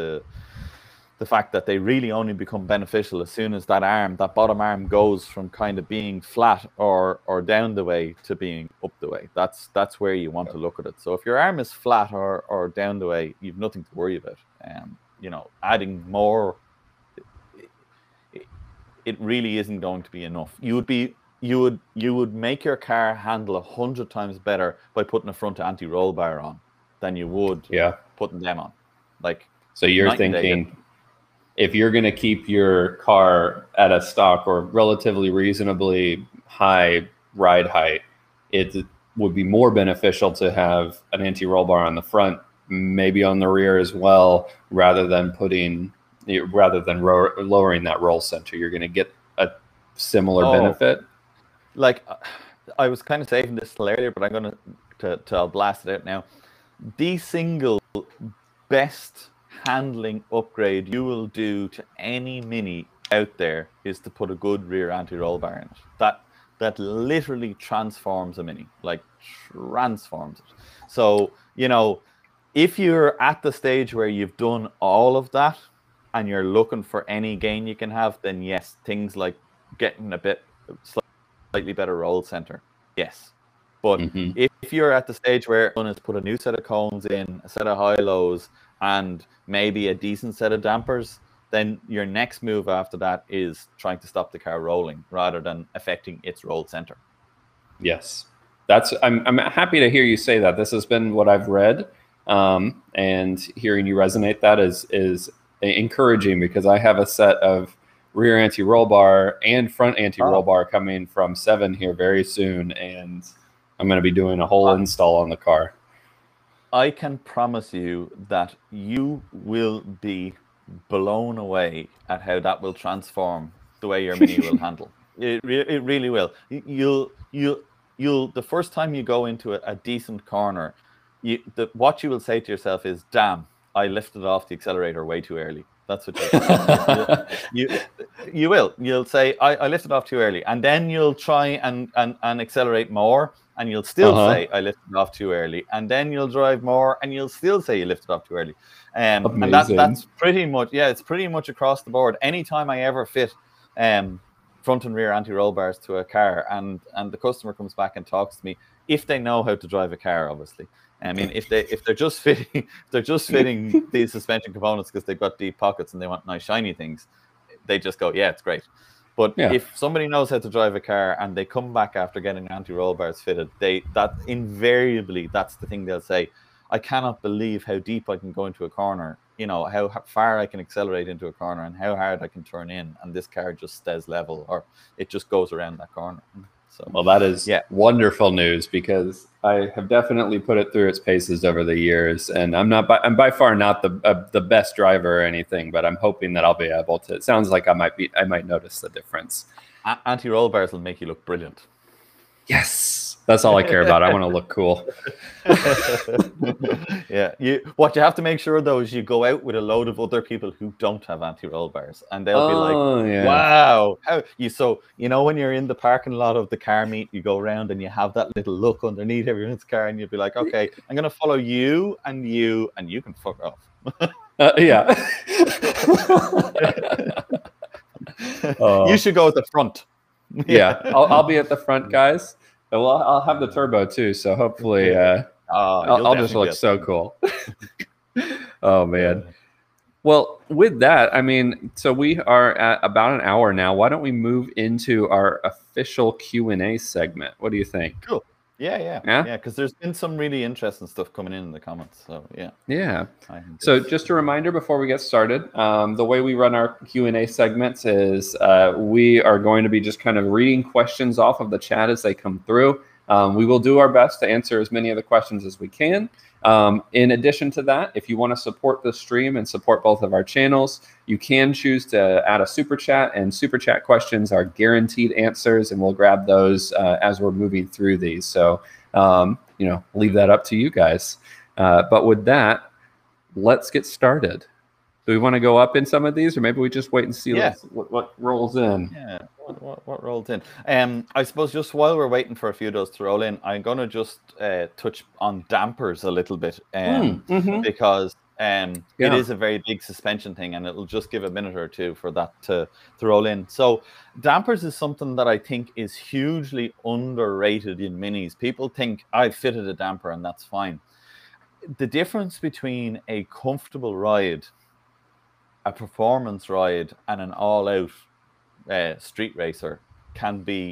the fact that they really only become beneficial as soon as that bottom arm goes from kind of being flat or down the way to being up the way. That's where you want to look at it. So if your arm is flat or down the way, you've nothing to worry about. Adding more, it really isn't going to be enough. You would make your car handle 100 times better by putting a front anti-roll bar on than you would putting them on. So you're thinking, if you're going to keep your car at a stock or relatively reasonably high ride height, it would be more beneficial to have an anti-roll bar on the front, maybe on the rear as well, rather than lowering that roll center. You're going to get a similar benefit. I was kind of saving this till earlier, but I'm going to blast it out now. The single best handling upgrade you will do to any Mini out there is to put a good rear anti-roll bar in it. That literally transforms a Mini, transforms it. So, if you're at the stage where you've done all of that and you're looking for any gain you can have, then yes, things like getting a bit slightly better roll center, yes. But if you're at the stage where one is put a new set of cones in, a set of high-lows, and maybe a decent set of dampers, then your next move after that is trying to stop the car rolling rather than affecting its roll center. Yes, I'm happy to hear you say that. This has been what I've read, and hearing you resonate that is encouraging, because I have a set of rear anti-roll bar and front anti-roll bar coming from Seven here very soon, and I'm going to be doing a whole install on the car. I can promise you that you will be blown away at how that will transform the way your Mini will handle. It really will. You'll the first time you go into a decent corner, what you will say to yourself is, "Damn, I lifted off the accelerator way too early." That's what you will. You'll say, I lifted off too early, and then you'll try and accelerate more. And you'll still say, I lifted off too early. And then you'll drive more, and you'll still say you lifted off too early. And that's pretty much, it's pretty much across the board. Anytime I ever fit front and rear anti-roll bars to a car, and the customer comes back and talks to me, if they know how to drive a car, obviously. I mean, if they're just fitting these suspension components because they've got deep pockets and they want nice shiny things, they just go, yeah, it's great. But Yeah. if somebody knows how to drive a car and they come back after getting anti-roll bars fitted, that invariably, that's the thing they'll say. I cannot believe how deep I can go into a corner, how far I can accelerate into a corner and how hard I can turn in. And this car just stays level, or it just goes around that corner. So, well, that is wonderful news, because I have definitely put it through its paces over the years, and I'm by far not the best driver or anything, but I'm hoping that I'll be able to. It sounds like I might notice the difference. Anti-roll bars will make you look brilliant. Yes, that's all I care about. I want to look cool. Yeah, what you have to make sure though is you go out with a load of other people who don't have anti-roll bars, and they'll be like, "Wow, how you?" So when you're in the parking lot of the car meet, you go around and you have that little look underneath everyone's car, and you'll be like, "Okay, I'm gonna follow you, and you can fuck off." Yeah. You should go at the front. Yeah, I'll be at the front, guys. Well, I'll have the turbo too, so hopefully I'll just look so cool. Oh man. Well, with that, I mean, so we are at about an hour now. Why don't we move into our official Q&A segment? What do you think? Cool. Yeah. Because there's been some really interesting stuff coming in the comments. So yeah. So just a reminder before we get started, the way we run our Q&A segments is we are going to be just kind of reading questions off of the chat as they come through. We will do our best to answer as many of the questions as we can. In addition to that, if you want to support the stream and support both of our channels, you can choose to add a super chat, and super chat questions are guaranteed answers, and we'll grab those as we're moving through these. So, leave that up to you guys. But with that, let's get started. Do we want to go up in some of these, or maybe we just wait and see what rolls in? Yeah, what rolls in? I suppose just while we're waiting for a few of those to roll in, I'm going to just touch on dampers a little bit, because it is a very big suspension thing, and it'll just give a minute or two for that to roll in. So dampers is something that I think is hugely underrated in minis. People think I've fitted a damper and that's fine. The difference between a comfortable ride, a performance ride, and an all-out street racer can be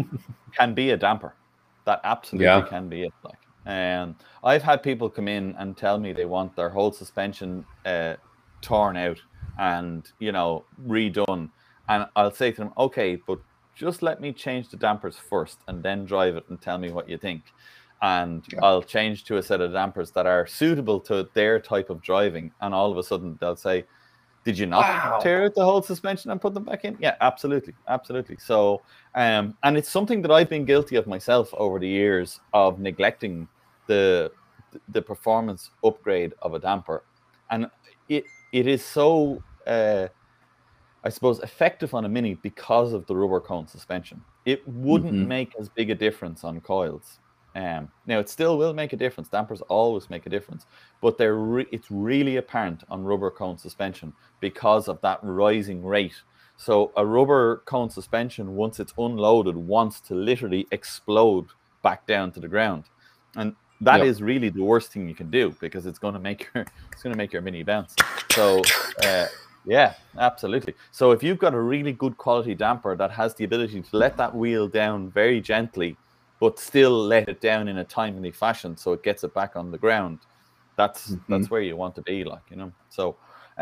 a damper. That absolutely can be it. I've had people come in and tell me they want their whole suspension torn out and redone, and I'll say to them, okay, but just let me change the dampers first and then drive it and tell me what you think. And I'll change to a set of dampers that are suitable to their type of driving, and all of a sudden they'll say, did you not tear out the whole suspension and put them back in? Yeah, absolutely. So, and it's something that I've been guilty of myself over the years, of neglecting the performance upgrade of a damper. And it is so, I suppose, effective on a Mini because of the rubber cone suspension. It wouldn't make as big a difference on coils. Now, it still will make a difference. Dampers always make a difference, but it's really apparent on rubber cone suspension because of that rising rate. So a rubber cone suspension, once it's unloaded, wants to literally explode back down to the ground, and that is really the worst thing you can do, because it's going to make your Mini bounce. So yeah, absolutely. So if you've got a really good quality damper that has the ability to let that wheel down very gently, but still let it down in a timely fashion so it gets it back on the ground, that's where you want to be, So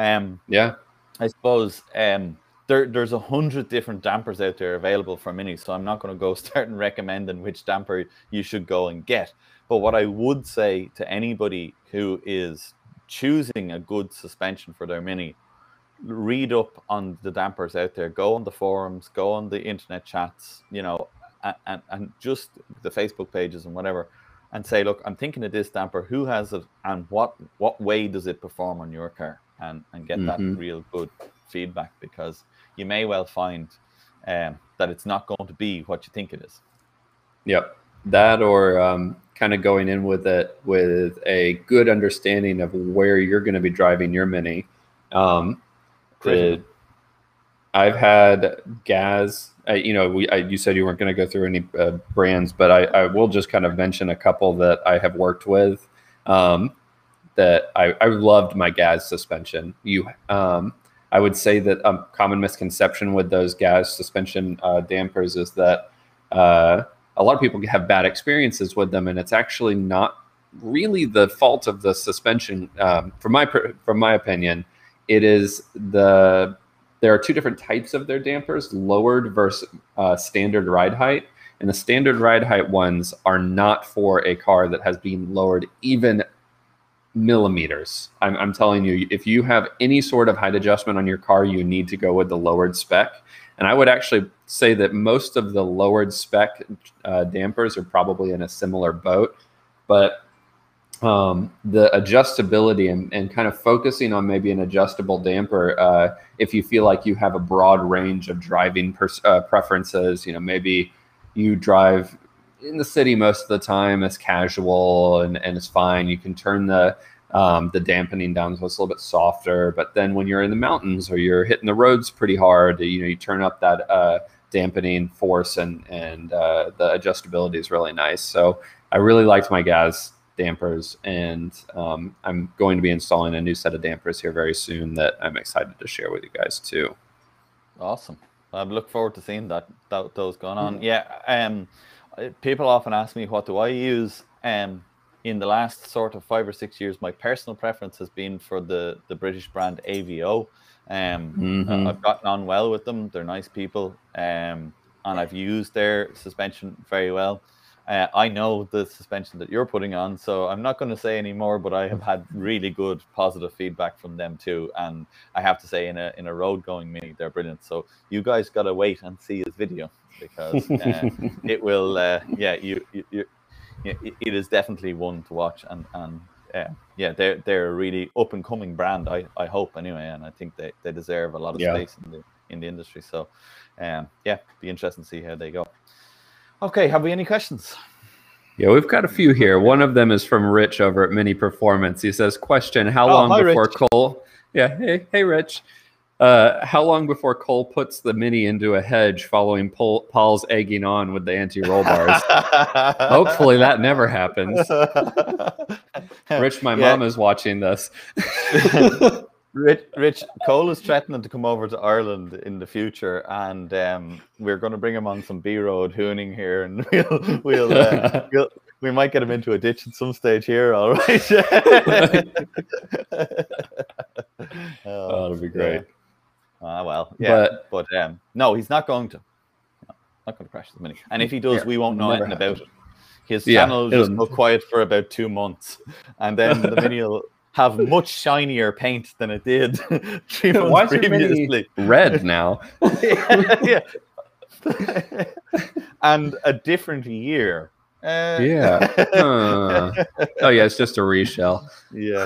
I suppose there's 100 different dampers out there available for Minis, so I'm not going to go start and recommending which damper you should go and get. But what I would say to anybody who is choosing a good suspension for their Mini, read up on the dampers out there, go on the forums, go on the internet chats, and just the Facebook pages and whatever, and say, look, I'm thinking of this damper, who has it, and what way does it perform on your car, and get that real good feedback, because you may well find that it's not going to be what you think it is. Yep. That, or kind of going in with it with a good understanding of where you're going to be driving your Mini. I've had Gaz, you said you weren't going to go through any brands, but I will just kind of mention a couple that I have worked with that I loved my Gaz suspension. I I would say that a common misconception with those gas suspension dampers is that a lot of people have bad experiences with them, and it's actually not really the fault of the suspension. From my opinion, it is there are two different types of their dampers: lowered versus standard ride height. And the standard ride height ones are not for a car that has been lowered even millimeters. I'm telling you, if you have any sort of height adjustment on your car, you need to go with the lowered spec. And I would actually say that most of the lowered spec dampers are probably in a similar boat. But the adjustability and kind of focusing on maybe an adjustable damper, if you feel like you have a broad range of driving preferences, maybe you drive in the city most of the time as casual and it's fine. You can turn the dampening down so it's a little bit softer. But then when you're in the mountains or you're hitting the roads pretty hard, you turn up that dampening force and the adjustability is really nice. So I really liked my gas dampers, and I'm going to be installing a new set of dampers here very soon that I'm excited to share with you guys too. Awesome. I look forward to seeing those going on. Yeah. People often ask me, what do I use? In the last sort of 5 or 6 years, my personal preference has been for the British brand AVO. I've gotten on well with them. They're nice people, and I've used their suspension very well. I know the suspension that you're putting on, so I'm not going to say any more, but I have had really good positive feedback from them too. And I have to say, in a road going Mini, they're brilliant. So you guys got to wait and see his video, because it will, it is definitely one to watch. And they're a really up and coming brand, I hope anyway. And I think they deserve a lot of space in the industry. So be interesting to see how they go. Okay, have we any questions? Yeah, we've got a few here. One of them is from Rich over at Mini Performance. He says, question, how long before Rich. Cole... Yeah, hey, Rich. How long before Cole puts the Mini into a hedge following Paul's egging on with the anti-roll bars? Hopefully that never happens. Rich, my mom is watching this. Rich, Cole is threatening to come over to Ireland in the future, and we're going to bring him on some B-road hooning here, and we might get him into a ditch at some stage here. All right. That'll be great. Well, yeah, but no, he's not going to. No, not going to crash the Mini, and if he does, we won't know anything about it. His channel will just go quiet for about 2 months, and then the Mini will have much shinier paint than it did 3 months previously. Red now. Yeah. And a different year. Oh yeah, it's just a reshell. Yeah,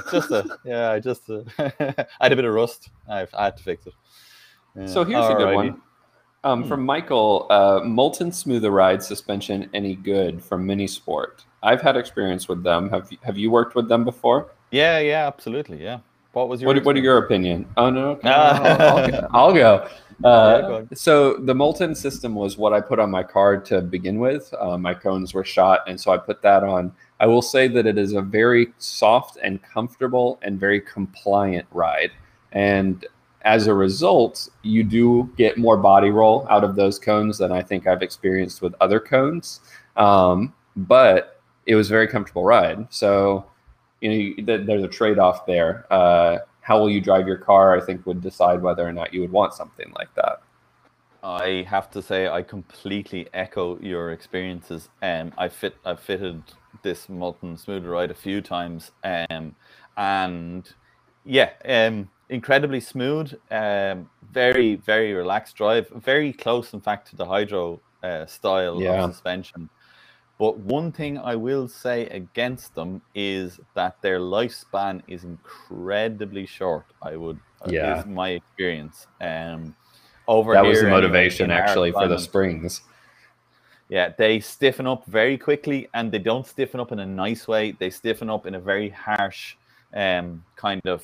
I had a bit of rust. I had to fix it. So here's a good one. From Michael, Molten Smoother Ride suspension any good from Mini Sport? I've had experience with them. Have you worked with them before? Yeah, absolutely. Yeah. What was your? What are your opinion? Oh no, okay. I'll go. Go so the Molten system was what I put on my car to begin with. My cones were shot, and so I put that on. I will say that it is a very soft and comfortable and very compliant ride, and as a result, you do get more body roll out of those cones than I think I've experienced with other cones. But it was a very comfortable ride. So, there's a trade-off there. How will you drive your car, I think, would decide whether or not you would want something like that. I have to say I completely echo your experiences. I've fitted this Molten Smoother Ride a few times, and incredibly smooth, very, very relaxed drive, very close, in fact, to the Hydro style of suspension. But one thing I will say against them is that their lifespan is incredibly short. Is my experience. Over that here, was the motivation actually for the springs. Yeah, they stiffen up very quickly, and they don't stiffen up in a nice way. They stiffen up in a very harsh kind of.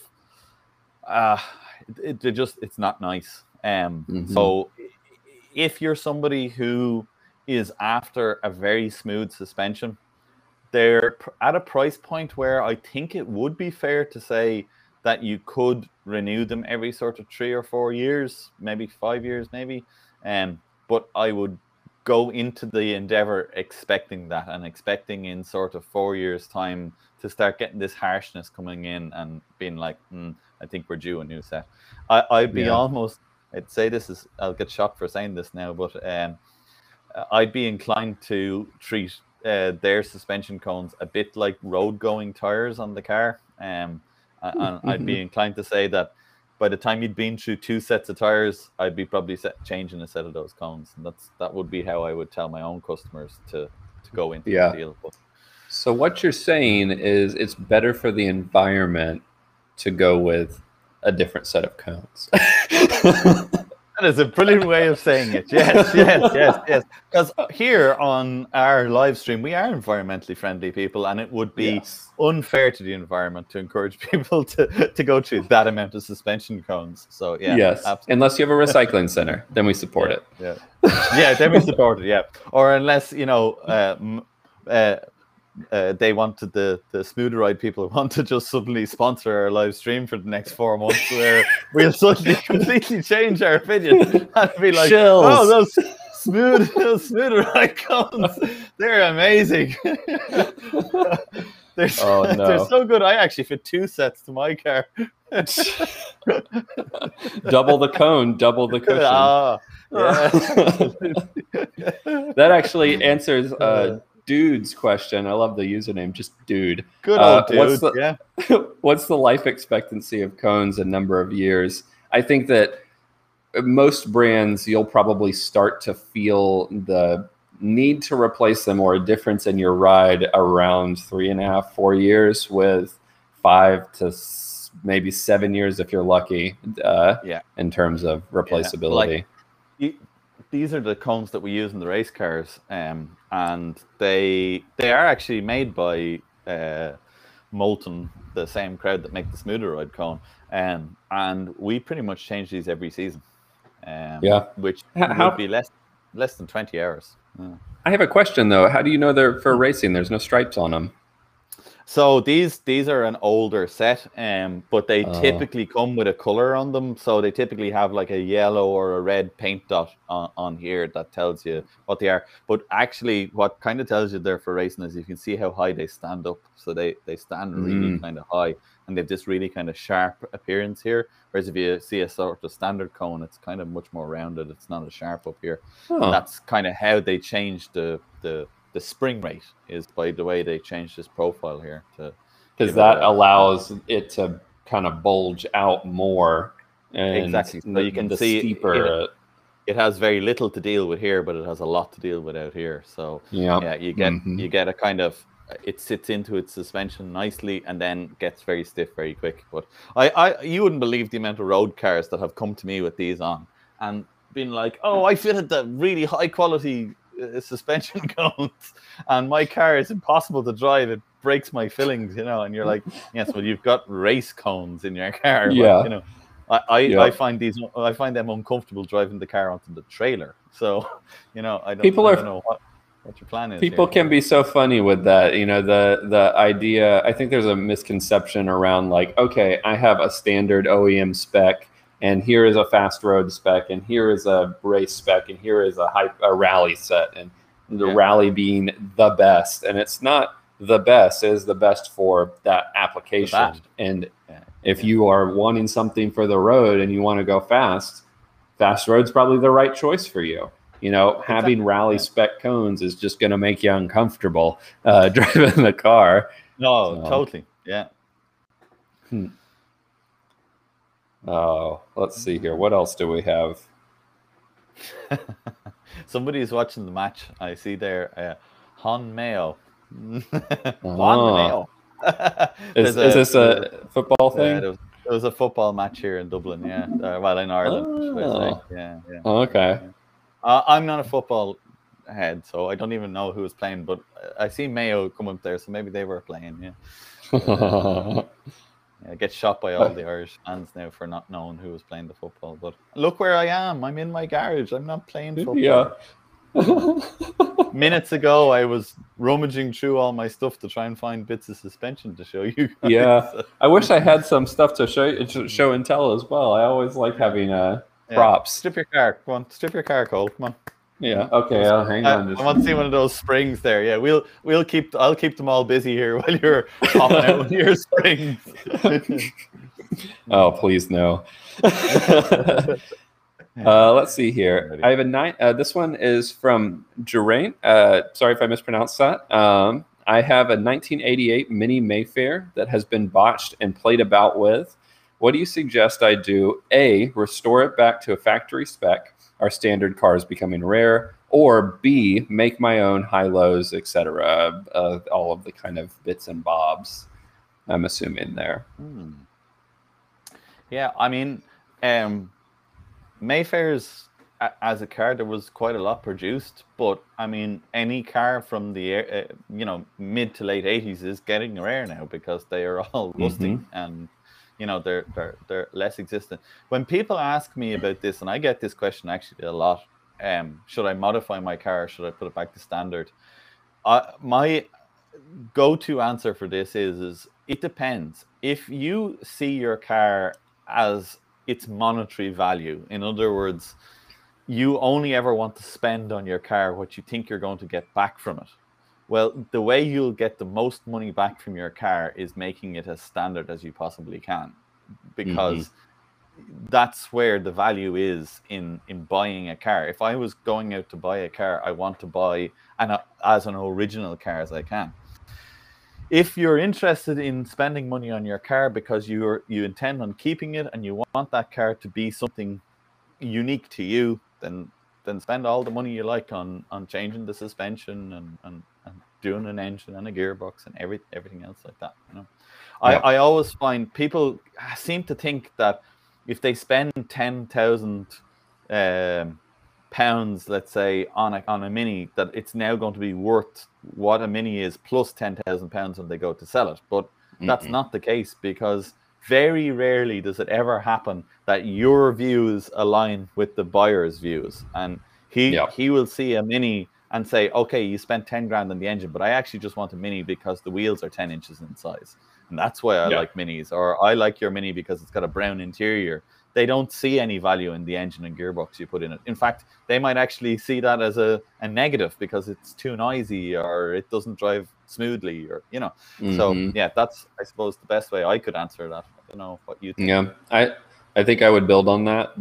It's not nice. So if you're somebody who is after a very smooth suspension, they're at a price point where I think it would be fair to say that you could renew them every sort of 3 or 4 years, maybe 5 years, maybe. But I would go into the endeavor expecting that, and expecting in sort of 4 years' time to start getting this harshness coming in and being like, I think we're due a new set. I'd be almost, I'd say this is, I'll get shot for saying this now, but I'd be inclined to treat their suspension cones a bit like road going tires on the car. And I'd be inclined to say that by the time you'd been through 2 sets of tires, I'd be probably changing a set of those cones. And that would be how I would tell my own customers to go into the deal. So what you're saying is it's better for the environment to go with a different set of cones. That is a brilliant way of saying it. Yes. Because here on our live stream, we are environmentally friendly people, and it would be unfair to the environment to encourage people to go through that amount of suspension cones. So absolutely. Unless you have a recycling center, then we support it. Then we support it. Yeah, or unless they wanted the Smoother Ride people want to just suddenly sponsor our live stream for the next 4 months, where we'll suddenly completely change our opinion and be like, oh, those Smoother Ride cones, they're amazing. They're so good. I actually fit 2 sets to my car. Double the cone, double the cushion. That actually answers Dude's question. I love the username, just Dude. Good old Dude. What's the life expectancy of cones in number of years? I think that most brands, you'll probably start to feel the need to replace them or a difference in your ride around 3.5, 4 years, with 5 to maybe 7 years if you're lucky. In terms of replaceability. These are the cones that we use in the race cars, and they are actually made by Molten, the same crowd that make the Smoother Ride cone, and we pretty much change these every season, which would be less than 20 hours. I have a question though. How do you know they're for racing? There's no stripes on them. So these are an older set, but they typically come with a color on them. So they typically have like a yellow or a red paint dot on here that tells you what they are. But actually, what kind of tells you they're for racing is you can see how high they stand up. So they stand really kind of high, and they've this really kind of sharp appearance here. Whereas if you see a sort of standard cone, it's kind of much more rounded. It's not as sharp up here. And that's kind of how they changed the spring rate, is by the way they changed this profile here, because that allows it to kind of bulge out more. And exactly. So you can see steeper. It has very little to deal with here, but it has a lot to deal with out here. So you get a kind of, it sits into its suspension nicely and then gets very stiff very quick. But you wouldn't believe the amount of road cars that have come to me with these on and been like, oh, I fitted the really high quality suspension cones, and my car is impossible to drive. It breaks my fillings, and you're like, yes, well, you've got race cones in your car. But, I find them uncomfortable driving the car onto the trailer. So, I don't know what your plan is. People can be so funny with that. The idea. I think there's a misconception around like, okay, I have a standard OEM spec, and here is a fast road spec, and here is a race spec, and here is a rally set, and the rally being the best. And it's not the best; it is the best for that application. And if you are wanting something for the road and you want to go fast road's probably the right choice for you. Having rally spec cones is just going to make you uncomfortable driving the car. No, totally, yeah. Oh, let's see here. What else do we have? Somebody's watching the match. I see there. Han Mayo. Han Mayo. Is this a football thing? There was a football match here in Dublin. Yeah, in Ireland. Should I say. Yeah. Oh, okay. I'm not a football head, so I don't even know who was playing. But I see Mayo come up there, so maybe they were playing. Yeah. I get shot by all the Irish fans now for not knowing who was playing the football. But look where I am. I'm in my garage. I'm not playing football. Yeah. Minutes ago, I was rummaging through all my stuff to try and find bits of suspension to show you guys. Yeah, I wish I had some stuff to show and tell as well. I always like having props. Strip your car. Come on, strip your car, Cole. Come on. Yeah. Okay. Hang on. I want to see one of those springs there. Yeah, I'll keep them all busy here while you're popping out with your springs. Oh, please no. Let's see here. I have a 9. This one is from Geraint. Sorry if I mispronounced that. I have a 1988 Mini Mayfair that has been botched and played about with. What do you suggest I do? A, restore it back to a factory spec. Our standard cars becoming rare. Or B, make my own high-lows, etc. All of the kind of bits and bobs, I'm assuming there. Yeah, I mean, Mayfair's as a car, there was quite a lot produced, but I mean, any car from the mid to late 80s is getting rare now because they are all rusting and they're less existent. When people ask me about this, and I get this question actually a lot, should I modify my car? Should I put it back to standard? My go-to answer for this is it depends. If you see your car as its monetary value, in other words, you only ever want to spend on your car what you think you're going to get back from it. Well, the way you'll get the most money back from your car is making it as standard as you possibly can, because that's where the value is in buying a car. If I was going out to buy a car, I want to buy as an original car as I can. If you're interested in spending money on your car because you intend on keeping it and you want that car to be something unique to you, then spend all the money you like on changing the suspension and doing an engine and a gearbox and everything else like that. I always find people seem to think that if they spend £10,000 let's say on a Mini, that it's now going to be worth what a Mini is plus £10,000 when they go to sell it. But that's not the case, because very rarely does it ever happen that your views align with the buyer's views, and he will see a Mini and say, okay, you spent 10 grand on the engine, but I actually just want a Mini because the wheels are 10 inches in size, and that's why I like Minis. Or I like your Mini because it's got a brown interior. They don't see any value in the engine and gearbox you put in it. In fact, they might actually see that as a negative because it's too noisy or it doesn't drive smoothly, or So yeah, that's, I suppose, the best way I could answer that. I don't know what you think. Yeah, I think I would build on that.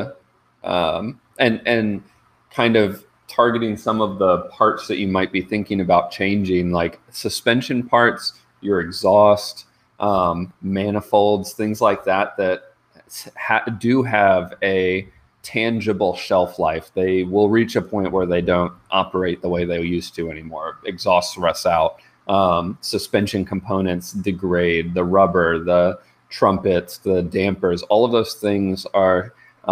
And kind of targeting some of the parts that you might be thinking about changing, like suspension parts, your exhaust, manifolds, things like that do have a tangible shelf life. They will reach a point where they don't operate the way they used to anymore. Exhaust rust out, suspension components degrade, the rubber, the trumpets, the dampers, all of those things are,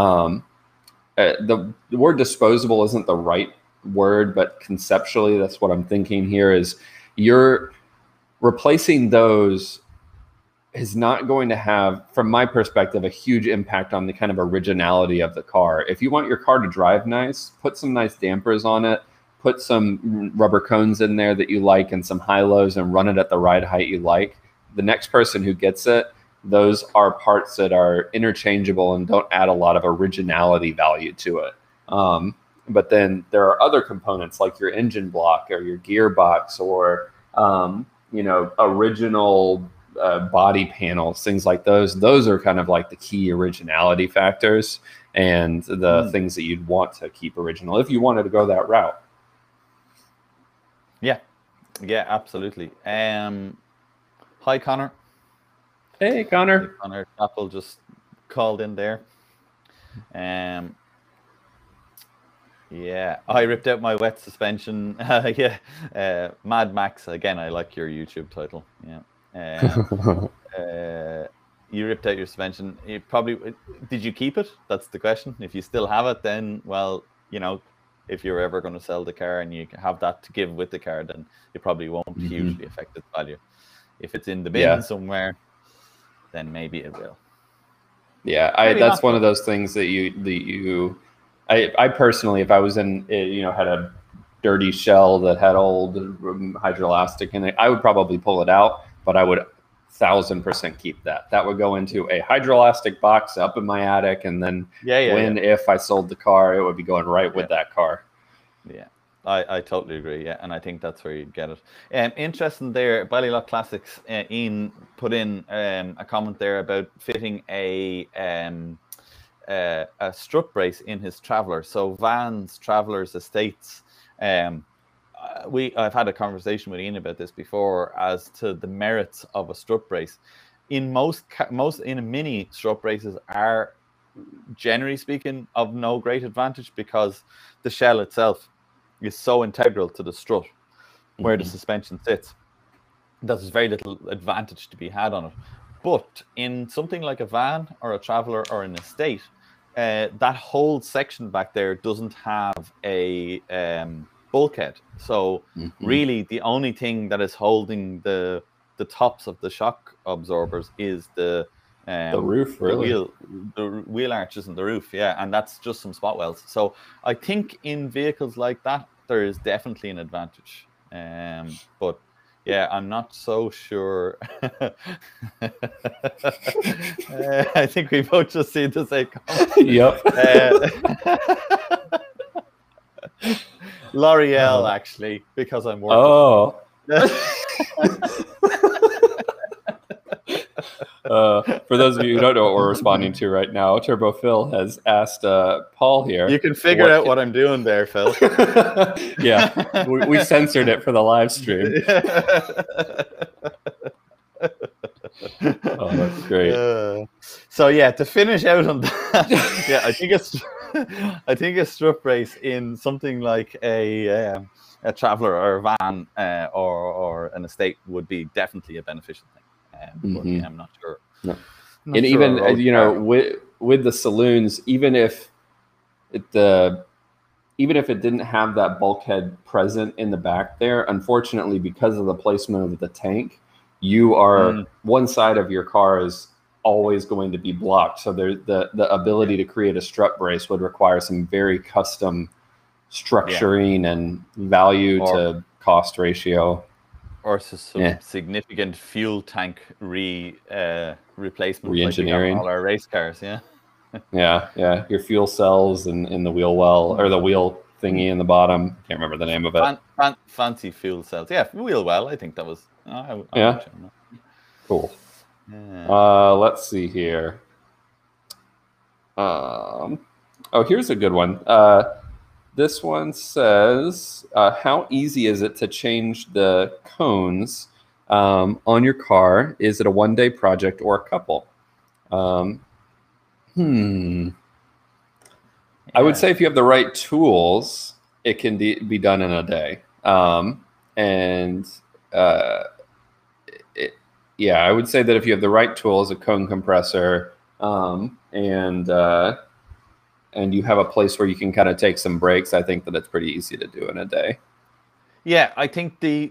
the word disposable isn't the right word, but conceptually that's what I'm thinking here, is you're replacing those is not going to have, from my perspective, a huge impact on the kind of originality of the car. If you want your car to drive nice, put some nice dampers on it, put some rubber cones in there that you like and some high-lows, and run it at the ride height you like. The next person who gets it, those are parts that are interchangeable and don't add a lot of originality value to it. But then there are other components like your engine block or your gearbox or original body panels, things like those. Those are kind of like the key originality factors and the things that you'd want to keep original if you wanted to go that route. Yeah, absolutely. Hi, Connor. Hey, Connor. Hey, Connor. Apple just called in there. Yeah, I ripped out my wet suspension. Mad Max again. I like your YouTube title. Yeah. You ripped out your suspension. You probably did. You keep it? That's the question. If you still have it, then if you're ever going to sell the car and you have that to give with the car, then it probably won't hugely affect its value. If it's in the bin somewhere, then maybe it will. Yeah, that's one of those things that you I personally, if I was in, had a dirty shell that had old hydroelastic in it, I would probably pull it out, but I would 1,000% keep that. That would go into a hydroelastic box up in my attic, and then if I sold the car, it would be going right with that car. Yeah, I totally agree. Yeah, and I think that's where you get it. Interesting there, Ballylock Classics. Ian put in a comment there about fitting a strut brace in his Traveller. So Vans, Travellers, Estates. I've had a conversation with Ian about this before as to the merits of a strut brace. In most in a mini, strut braces are, generally speaking, of no great advantage because the shell itself is so integral to the strut where the suspension sits that there's very little advantage to be had on it. But in something like a van or a Traveller or an Estate, that whole section back there doesn't have a bulkhead. So really the only thing that is holding the tops of the shock absorbers is the roof, really. The wheel arches and the roof, yeah, and that's just some spot welds. So I think in vehicles like that there is definitely an advantage, but yeah, I'm not so sure. I think we both just see the same comment. Yep. L'Oreal, actually, because I'm working. Oh. For those of you who don't know what we're responding to right now, Turbo Phil has asked Paul here. You can figure out what I'm doing there, Phil. Yeah, we censored it for the live stream. Oh, that's great. So yeah, to finish out on that, yeah, I think a strut brace in something like a Traveller or a van or an Estate would be definitely a beneficial thing. But yeah, I'm not sure. No. And even with the saloons, even if it didn't have that bulkhead present in the back there, unfortunately, because of the placement of the tank, you are one side of your car is always going to be blocked. So the ability to create a strut brace would require some very custom structuring and value to cost ratio. Or some significant fuel tank replacement, re-engineering, like all our race cars. Yeah. Your fuel cells in the wheel well, or the wheel thingy in the bottom. Can't remember the name of it. Fancy fuel cells. Yeah, wheel well. I think that was. Cool. Yeah. Let's see here. Here's a good one. This one says, how easy is it to change the cones on your car? Is it a one-day project or a couple? I would say if you have the right tools, it can be done in a day. I would say that if you have the right tools, a cone compressor, and you have a place where you can kind of take some breaks, I think that it's pretty easy to do in a day. Yeah, I think the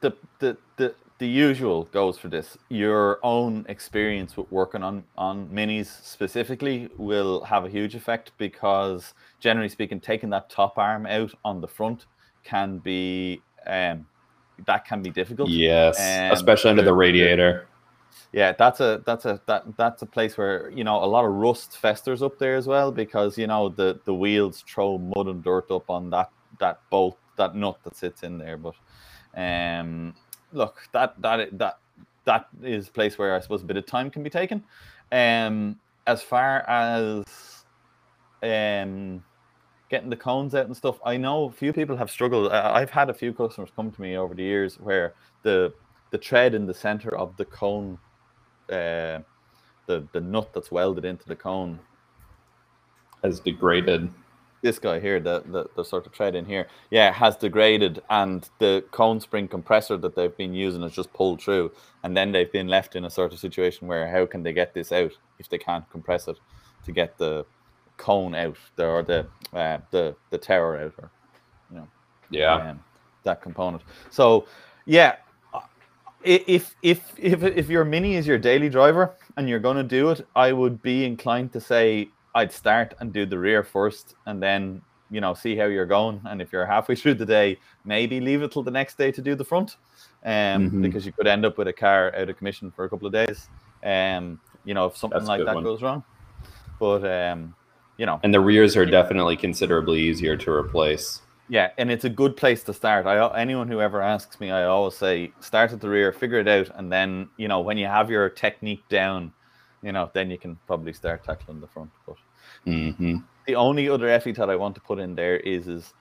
usual goes for this. Your own experience with working on minis specifically will have a huge effect, because generally speaking, taking that top arm out on the front can be difficult. Yes, especially under the radiator. Yeah, that's a place where, a lot of rust festers up there as well, because the wheels throw mud and dirt up on that bolt, that nut that sits in there. But look, that is a place where I suppose a bit of time can be taken. As far as getting the cones out and stuff, I know a few people have struggled. I've had a few customers come to me over the years where the tread in the center of the cone, the nut that's welded into the cone, has degraded. This guy here, the sort of tread in here, has degraded, and the cone spring compressor that they've been using has just pulled through, and then they've been left in a sort of situation where how can they get this out if they can't compress it to get the cone out, or the tower out, or that component. So if your Mini is your daily driver and you're going to do it, I would be inclined to say I'd start and do the rear first, and then, you know, see how you're going. And if you're halfway through the day, maybe leave it till the next day to do the front, because you could end up with a car out of commission for a couple of days. You know, if something like that goes wrong. But you know, and the rears are definitely considerably easier to replace. Yeah, and it's a good place to start. Anyone who ever asks me, I always say, start at the rear, figure it out, and then, you know, when you have your technique down, you know, then you can probably start tackling the front. But the only other effie that I want to put in there is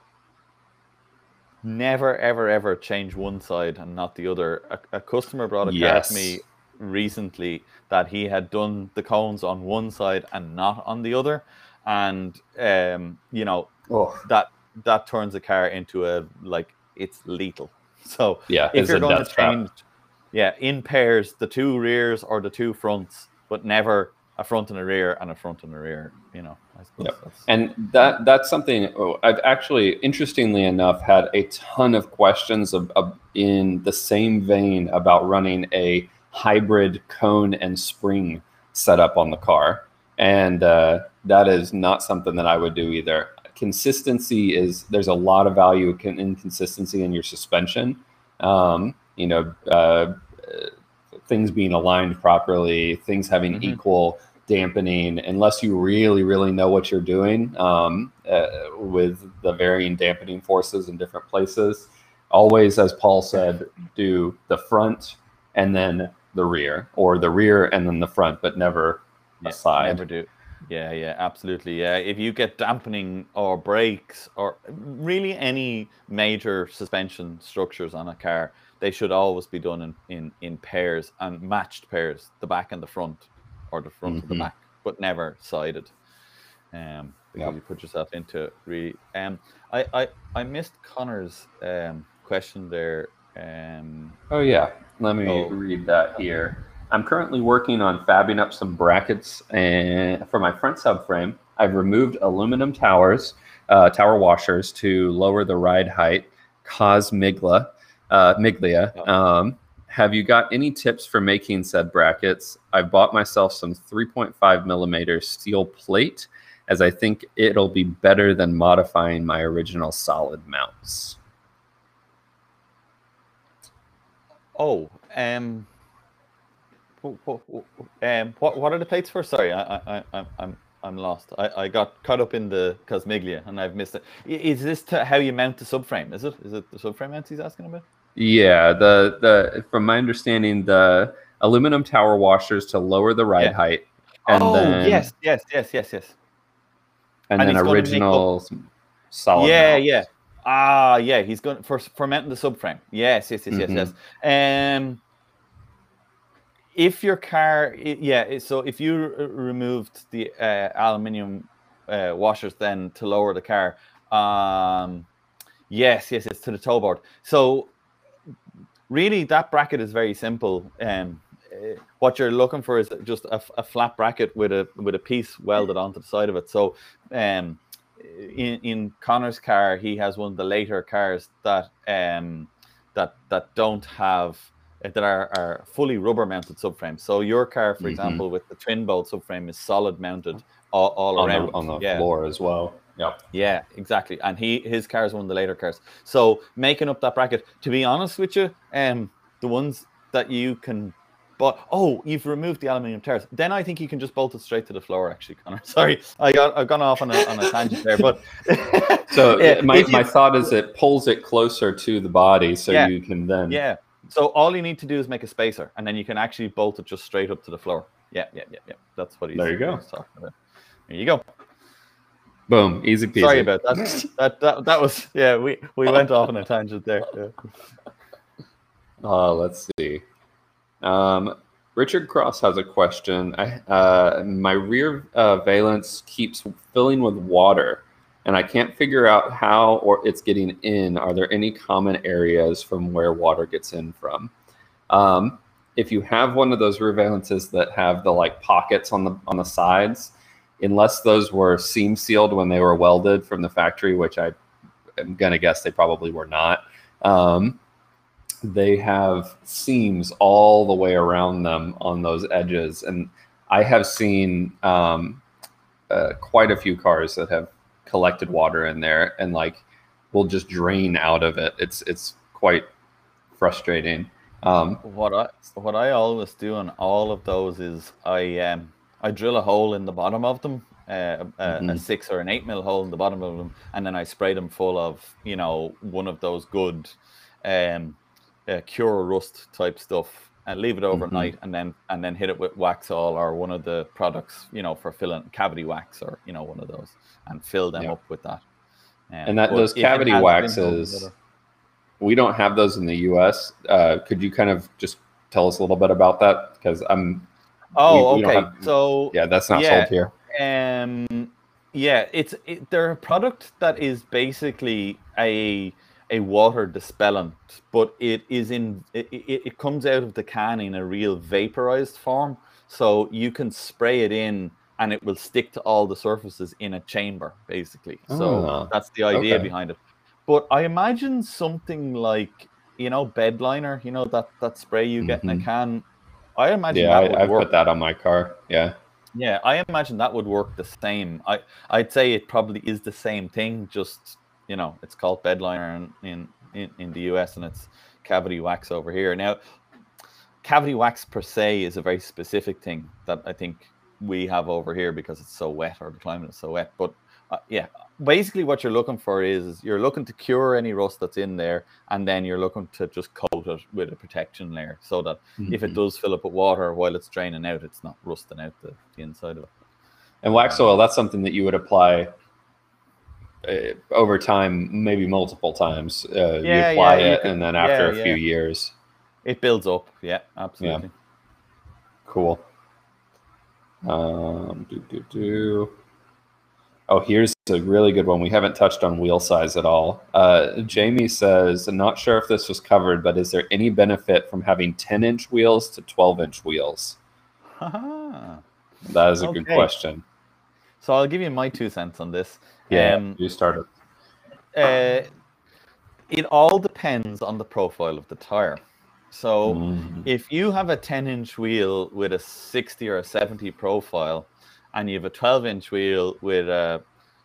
never, ever, ever change one side and not the other. A customer brought a car to me recently that he had done the cones on one side and not on the other, and you know, that turns a car into it's lethal. So if you're going to change, in pairs, the two rears or the two fronts, but never a front and a rear and a front and a rear, you know, I suppose. And that's something I've actually, interestingly enough, had a ton of questions in the same vein about running a hybrid cone and spring setup on the car. And that is not something that I would do either. Consistency there's a lot of value in consistency in your suspension. You know, things being aligned properly, things having equal dampening, unless you really, really know what you're doing with the varying dampening forces in different places. Always, as Paul said, do the front and then the rear, or the rear and then the front, but never a side. Never do. Yeah, absolutely. Yeah, if you get dampening or brakes or really any major suspension structures on a car, they should always be done in pairs and matched pairs, the back and the front, or the front and the back, but never sided. Because you put yourself into really. I missed Connor's question there. Oh yeah, let me read that here. I'm currently working on fabbing up some brackets for my front subframe. I've removed aluminum tower washers to lower the ride height, cause miglia. Have you got any tips for making said brackets? I've bought myself some 3.5 millimeter steel plate, as I think it'll be better than modifying my original solid mounts. What are the plates for? Sorry, I'm lost. I got caught up in the Cosmiglia and I've missed it. Is this how you mount the subframe? Is it the subframe mounts he's asking about? Yeah, the from my understanding, the aluminum tower washers to lower the ride height. And then, yes. And then original solid mount. Yeah. He's going for mounting the subframe. Yes. If your car, so if you removed the aluminium washers then to lower the car, yes, to the toe board. So really, that bracket is very simple. What you're looking for is just a flat bracket with a piece welded onto the side of it. So in Connor's car, he has one of the later cars that don't have, that are fully rubber mounted subframes. So your car, for example, with the twin bolt subframe is solid mounted all around on the floor as well. Yeah, exactly. And his car is one of the later cars. So making up that bracket, to be honest with you, the ones that you can, you've removed the aluminium tires. Then I think you can just bolt it straight to the floor. Actually, Connor, sorry, I've gone off on a tangent there, but so my thought is it pulls it closer to the body, so you can then So all you need to do is make a spacer, and then you can actually bolt it just straight up to the floor. Yeah. That's what he's talking about. There you go. Boom, easy peasy. Sorry about that. that was we went off on a tangent there. Let's see. Richard Cross has a question. My rear valence keeps filling with water, and I can't figure out how or it's getting in. Are there any common areas from where water gets in from? If you have one of those rear valences that have the pockets on the sides, unless those were seam sealed when they were welded from the factory, which I am gonna guess they probably were not, they have seams all the way around them on those edges. And I have seen quite a few cars that have collected water in there and like will just drain out of it. It's quite frustrating. What I always do on all of those is I drill a hole in the bottom of them, a 6 or an 8 mil hole in the bottom of them, and then I spray them full of one of those good cure rust type stuff, and leave it overnight, and then hit it with Waxall or one of the products for filling cavity wax or one of those, and fill them up with that. And that those cavity waxes, we don't have those in the U.S. Could you kind of just tell us a little bit about that? Because okay. So that's not sold here. They're a product that is basically a water dispellant, but it comes out of the can in a real vaporized form. So you can spray it in, and it will stick to all the surfaces in a chamber, basically. So that's the idea behind it. But I imagine something like, bed liner, that spray you get in a can. I imagine that would work. Put that on my car. Yeah. Yeah, I imagine that would work the same. I'd say it probably is the same thing, just, it's called bed liner in the US, and it's cavity wax over here. Now, cavity wax per se is a very specific thing that I think we have over here because it's so wet, or the climate is so wet. But basically what you're looking for is you're looking to cure any rust that's in there, and then you're looking to just coat it with a protection layer so that if it does fill up with water while it's draining out, it's not rusting out the inside of it. And Waxall, that's something that you would apply over time, maybe multiple times. You apply it, and then after a few years, it builds up. Yeah, absolutely. Yeah. Cool. Oh, here's a really good one. We haven't touched on wheel size at all. Jamie says, I'm not sure if this was covered, but is there any benefit from having 10-inch wheels to 12-inch wheels? That is a good question. So I'll give you my 2 cents on this. Yeah, you started. It all depends on the profile of the tire. So if you have a 10-inch wheel with a 60 or a 70 profile, and you have a 12-inch wheel with a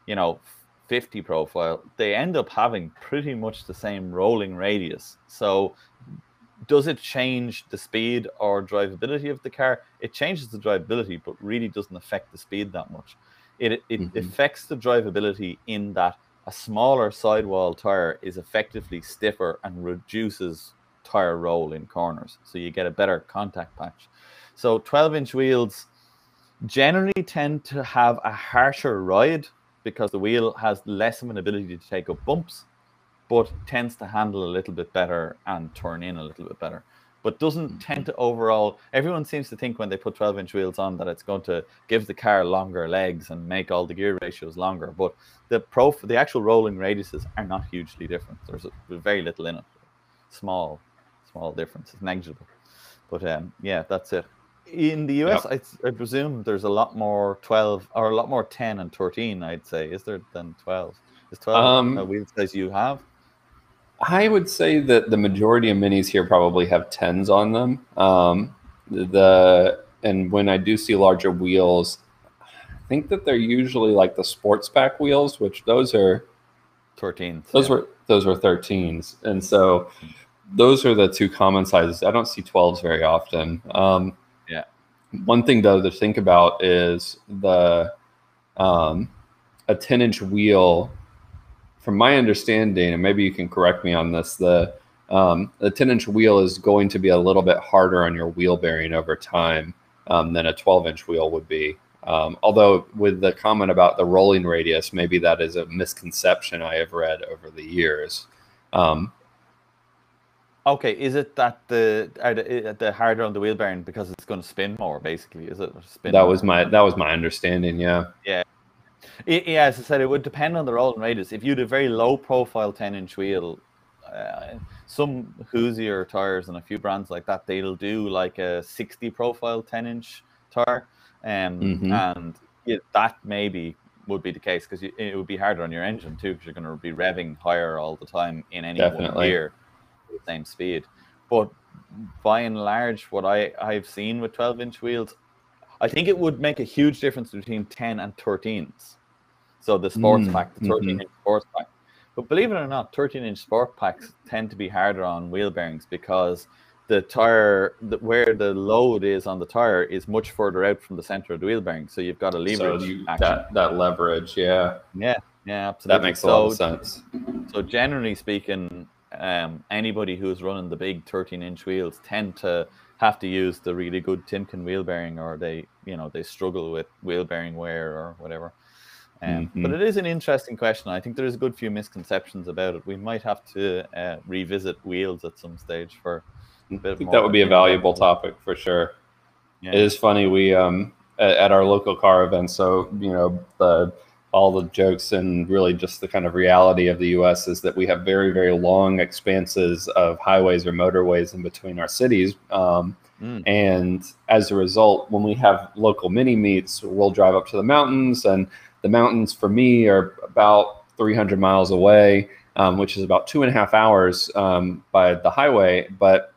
50 profile, they end up having pretty much the same rolling radius. So does it change the speed or drivability of the car? It changes the drivability, but really doesn't affect the speed that much. It affects the drivability in that a smaller sidewall tire is effectively stiffer and reduces tire roll in corners, so you get a better contact patch. So 12-inch wheels generally tend to have a harsher ride because the wheel has less of an ability to take up bumps, but tends to handle a little bit better and turn in a little bit better, but doesn't tend to overall. Everyone seems to think when they put 12-inch wheels on that it's going to give the car longer legs and make all the gear ratios longer, but the actual rolling radiuses are not hugely different. There's very little in it. Small difference. It's negligible. But that's it. In the US, I presume there's a lot more 12 or a lot more 10 and 13, I'd say. Is there than 12? Is 12 a wheel size you have? I would say that the majority of minis here probably have 10s on them. And when I do see larger wheels, I think that they're usually like the sports pack wheels, which those are 13s. Those were 13s, and so those are the 2 common sizes. I don't see 12s very often. One thing though to think about is a 10-inch wheel. From my understanding, and maybe you can correct me on this, the 10-inch wheel is going to be a little bit harder on your wheel bearing over time than a 12-inch wheel would be. Although with the comment about the rolling radius, maybe that is a misconception I have read over the years. Okay, is it that the harder on the wheel bearing because it's going to spin more? Basically, is it? That was my understanding. Yeah. As I said, it would depend on the rolling radius. If you had a very low profile 10-inch wheel, some Hoosier tires and a few brands like that, they'll do like a 60 profile 10-inch tire, and that maybe would be the case because it would be harder on your engine too, because you're going to be revving higher all the time in any one gear. The same speed. But by and large, what I've seen with 12-inch wheels, I think it would make a huge difference between 10 and 13s. So the sports pack, the 13-inch sports pack. But believe it or not, 13-inch sport packs tend to be harder on wheel bearings because the tire, where the load is on the tire, is much further out from the center of the wheel bearing. So you've got a leverage action. That leverage, yeah, absolutely. That makes a lot of sense. So generally speaking, anybody who's running the big 13-inch wheels tend to have to use the really good Timken wheel bearing, or they struggle with wheel bearing wear or whatever. But it is an interesting question. I think there is a good few misconceptions about it. We might have to revisit wheels at some stage for a bit more. That would be a valuable topic for sure. Yeah. It is funny. We at our local car event, so all the jokes and really just the kind of reality of the U.S. is that we have very, very long expanses of highways or motorways in between our cities. And as a result, when we have local mini meets, we'll drive up to the mountains, and the mountains for me are about 300 miles away, which is about 2.5 hours by the highway. But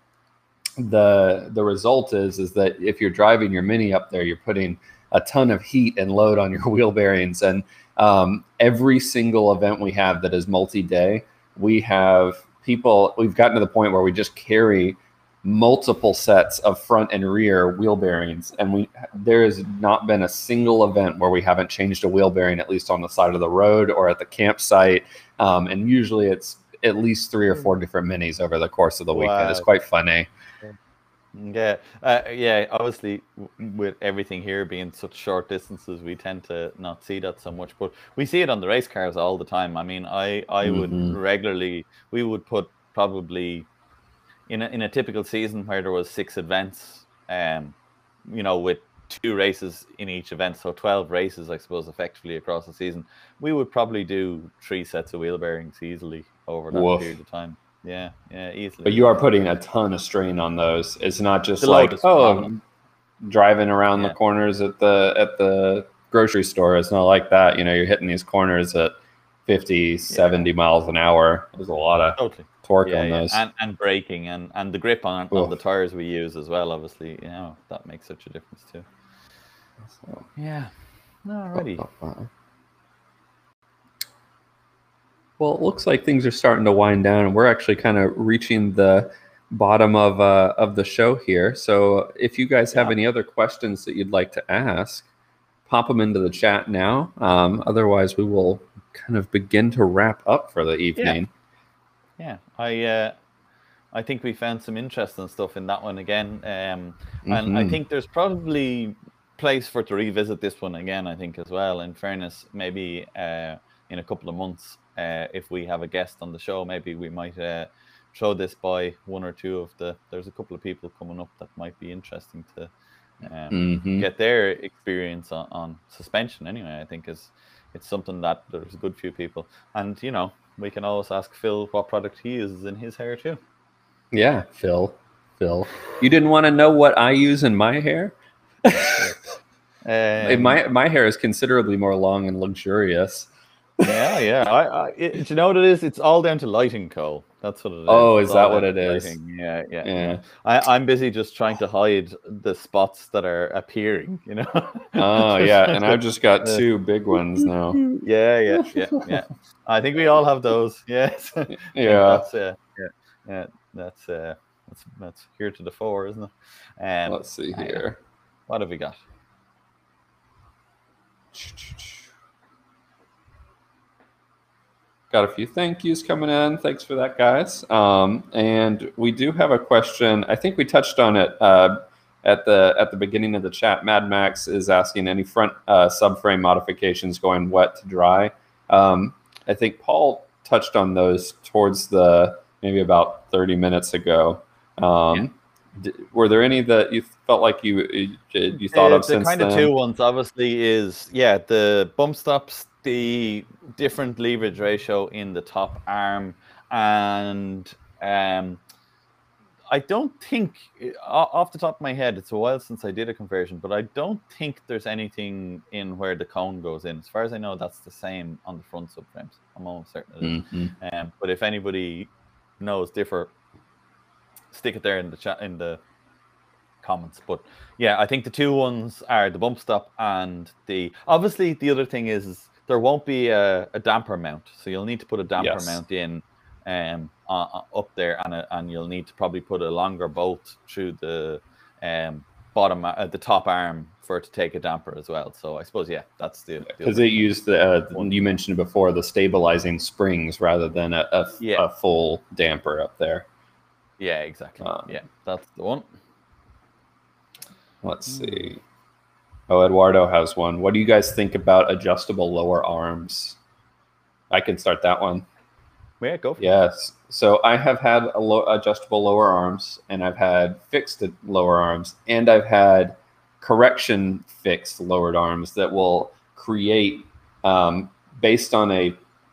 the result is that if you're driving your mini up there, you're putting a ton of heat and load on your wheel bearings. And every single event we have that is multi-day, we've gotten to the point where we just carry multiple sets of front and rear wheel bearings, and there has not been a single event where we haven't changed a wheel bearing, at least on the side of the road or at the campsite. And usually it's at least 3 or 4 different minis over the course of the weekend. Wow. It's quite funny. Yeah. Obviously, with everything here being such short distances, we tend to not see that so much, but we see it on the race cars all the time. I mean, I would regularly, we would put probably in a typical season where there was 6 events, with 2 races in each event, so 12 races, I suppose, effectively across the season, we would probably do 3 sets of wheel bearings easily over that period of time. Yeah, easily. But you are putting a ton of strain on those. It's not just driving around the corners at the grocery store. It's not like that. You're hitting these corners at 50, 70 miles an hour. There's a lot of torque on those. And braking and the grip on the tires we use as well, obviously, that makes such a difference too. So, alrighty. Well, it looks like things are starting to wind down, and we're actually kind of reaching the bottom of the show here. So if you guys have any other questions that you'd like to ask, pop them into the chat now. Otherwise, we will kind of begin to wrap up for the evening. I think we found some interesting stuff in that one again. And I think there's probably place for to revisit this one again, I think, as well. In fairness, maybe in a couple of months, if we have a guest on the show, maybe we might throw this by one or two of there's a couple of people coming up that might be interesting to get their experience on suspension anyway. I think it's something that there's a good few people, and we can always ask Phil what product he uses in his hair too. Yeah, Phil, you didn't want to know what I use in my hair? My hair is considerably more long and luxurious. Yeah. Do you know what it is? It's all down to lighting, Cole. That's what it is. Oh, is that what it is? Lighting. Yeah. I'm busy just trying to hide the spots that are appearing, Oh, yeah, and I've just got 2 big ones now. Yeah. I think we all have those. Yes. Yeah. That's here to the fore, isn't it? Let's see here. What have we got? Got a few thank yous coming in. Thanks for that, guys. And we do have a question. I think we touched on it at the beginning of the chat. Mad Max is asking any front subframe modifications going wet to dry. I think Paul touched on those towards maybe about 30 minutes ago. Were there any that you felt like you thought of since then? The kind of 2 ones, obviously, is the bump stops, the different leverage ratio in the top arm, and I don't think, off the top of my head, it's a while since I did a conversion, but I don't think there's anything in where the cone goes in. As far as I know, that's the same on the front subframes. I'm almost certain it is. But if anybody knows differ, stick it there in the chat, in the comments. But yeah, I think the two ones are the bump stop and obviously the other thing is there won't be a damper mount, so you'll need to put a damper mount in up there, and you'll need to probably put a longer bolt through the bottom, the top arm for it to take a damper as well. So I suppose that's because it used the you mentioned before the stabilizing springs rather than a full damper up there. Yeah, exactly. Yeah, that's the one. Let's see. Oh, Eduardo has one. What do you guys think about adjustable lower arms? I can start that one. Yeah, go for it. Yes. So I have had adjustable lower arms, and I've had fixed lower arms, and I've had correction fixed lowered arms that will create, based on a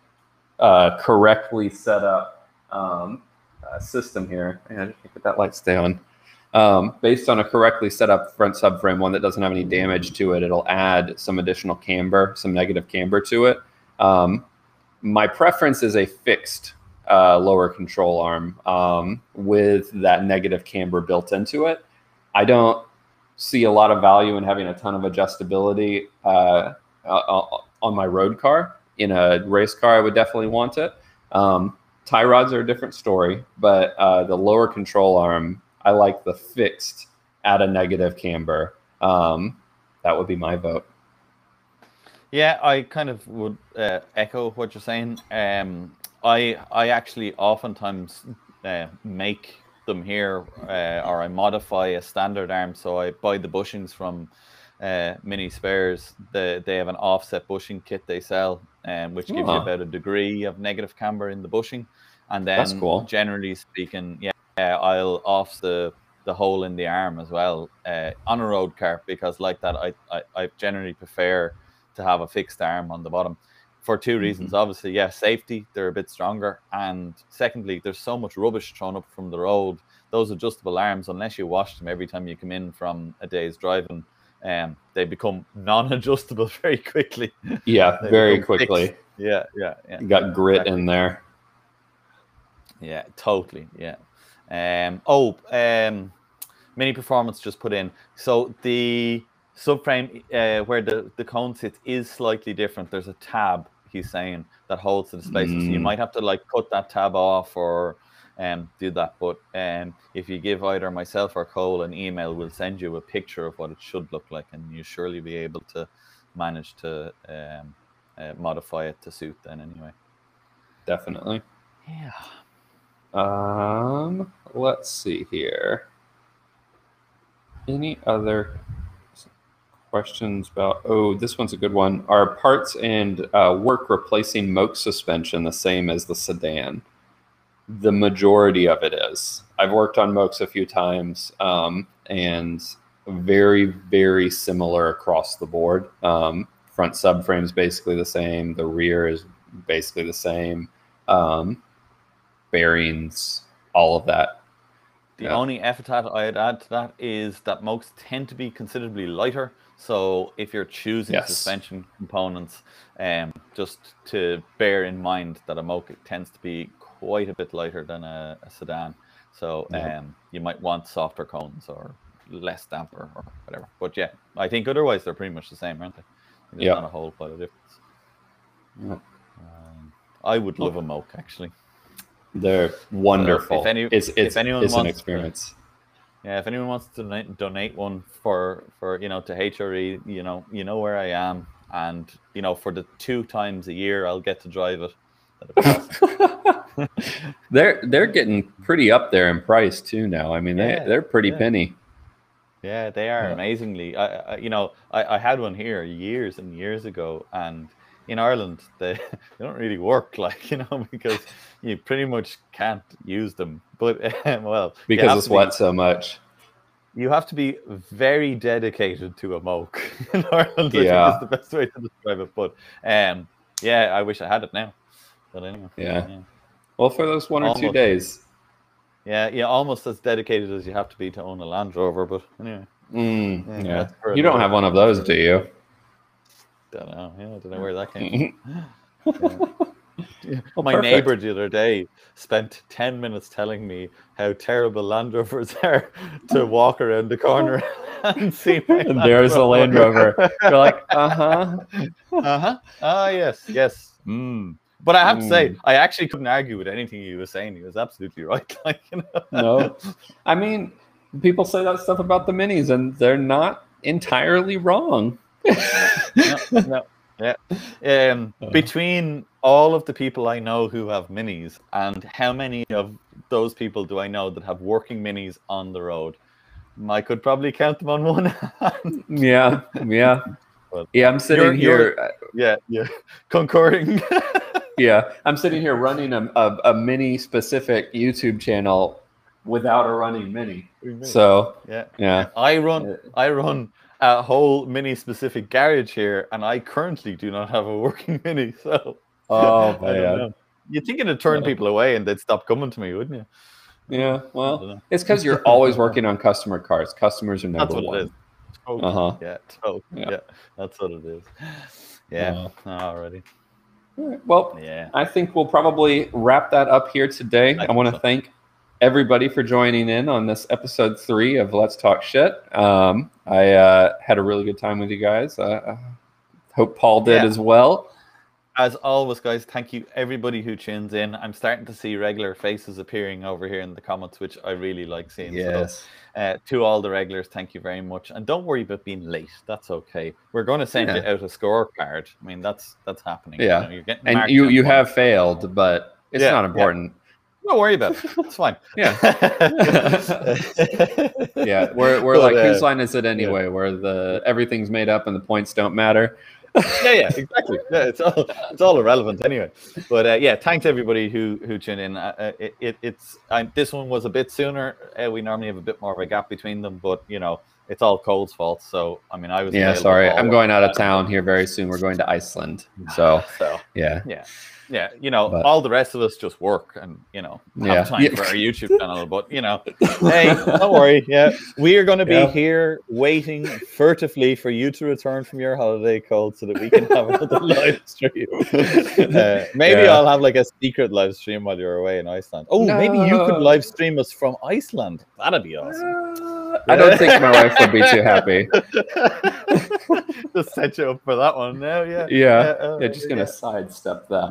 correctly set up system here. And I think that light stay on. Based on a correctly set up front subframe, one that doesn't have any damage to it, it'll add some additional camber, some negative camber to it. My preference is a fixed lower control arm with that negative camber built into it. I don't see a lot of value in having a ton of adjustability on my road car. In a race car, I would definitely want it. Tie rods are a different story, but the lower control arm, I like the fixed at a negative camber. That would be my vote. Yeah, I kind of would echo what you're saying. I actually oftentimes make them here, or I modify a standard arm. So I buy the bushings from Mini Spares. They have an offset bushing kit they sell, which gives you about a degree of negative camber in the bushing. And then, that's cool. Generally speaking, I'll off the hole in the arm as well on a road car, because like that, I generally prefer to have a fixed arm on the bottom for two reasons. Obviously, safety, they're a bit stronger, and secondly, there's so much rubbish thrown up from the road. Those adjustable arms, unless you wash them every time you come in from a day's driving, they become non-adjustable very quickly. Yeah, very quickly. Fixed. Yeah. You got grit in there. Yeah, totally. Yeah. Mini Performance just put in. So the subframe where the cone sits is slightly different. There's a tab, he's saying, that holds the displacement. So you might have to like cut that tab off or do that. But if you give either myself or Cole an email, we'll send you a picture of what it should look like, and you'll surely be able to manage to modify it to suit then anyway. Definitely. Yeah. Let's see here. Any other questions about? Oh, this one's a good one. Are parts and work replacing Moke suspension the same as the sedan? The majority of it is. I've worked on Mokes a few times, and very, very similar across the board. Front subframe is basically the same. The rear is basically the same. Bearings, all of that. The only epithet I'd add to that is that Mokes tend to be considerably lighter. So if you're choosing suspension components, just to bear in mind that a Moke tends to be quite a bit lighter than a sedan. So you might want softer cones or less damper or whatever. But yeah, I think otherwise they're pretty much the same, aren't they? There's not a whole lot of difference. Yeah. I would love a Moke, actually. They're wonderful. It's an experience. If anyone wants to donate one for to HRE, you know where I am, and for the 2 times a year I'll get to drive it. They're getting pretty up there in price too now. I mean, they're pretty penny. Yeah, they are amazingly. I had one here years and years ago, and in Ireland they don't really work, because you pretty much can't use them. But because it's wet so much. You have to be very dedicated to a Moke in Ireland. I think is the best way to describe it. But I wish I had it now. But anyway. Yeah. Well, for those 1 or 2 days. Yeah, almost as dedicated as you have to be to own a Land Rover. But anyway. You don't have one of those, do you? Don't know. Yeah, I don't know where that came from. Well, My perfect. neighbor the other day spent 10 minutes telling me how terrible Land Rovers are to walk around the corner and see my And there's the Land Rover. You're like, uh-huh. Uh-huh. Ah, yes, yes. But I have to say, I actually couldn't argue with anything he was saying. He was absolutely right. Like, you know. No. I mean, people say that stuff about the minis, and they're not entirely wrong. No. Yeah. Between all of the people I know who have minis, and how many of those people do I know that have working minis on the road? I could probably count them on one hand. Yeah. But Yeah, I'm sitting here. Yeah. Concording. Yeah, I'm sitting here running a mini specific YouTube channel without a running mini. So yeah. I run a whole mini specific garage here, and I currently do not have a working mini. So oh I don't know. You'd think it'd turn people away and they'd stop coming to me, wouldn't you? Yeah, well, it's because you're always working on customer cars. Customers are number one. It is. Totally. Yeah, that's what it is. Yeah, already. All right. Well, I think we'll probably wrap that up here today. I want to thank everybody for joining in on this episode 3 of Let's Talk Shit. I had a really good time with you guys. Hope Paul did as well. As always, guys, thank you everybody who tunes in. I'm starting to see regular faces appearing over here in the comments, which I really like seeing. Yes. So, to all the regulars, thank you very much. And don't worry about being late. That's okay. We're going to send you out a scorecard. I mean, that's happening. Yeah. You know, you're getting and you have failed, but it's not important. Don't worry about it. It's fine. Yeah. Yeah. We're like, whose line is it anyway? Where everything's made up and the points don't matter. Yeah, exactly. Yeah, it's all irrelevant anyway. But thanks everybody who tuned in. This one was a bit sooner. We normally have a bit more of a gap between them, but you know, it's all Cole's fault. So I mean, I was sorry. I'm going out of town here very soon. We're going to Iceland. So yeah. You know, all the rest of us just work and, you know, have time for our YouTube channel. But, you know, hey, don't worry. Yeah, we are going to be here waiting furtively for you to return from your holiday, Cole, so that we can have another live stream. Maybe I'll have like a secret live stream while you're away in Iceland. Oh, maybe you could live stream us from Iceland. That'd be awesome. I don't think my wife would be too happy. Just set you up for that one now, just gonna sidestep that.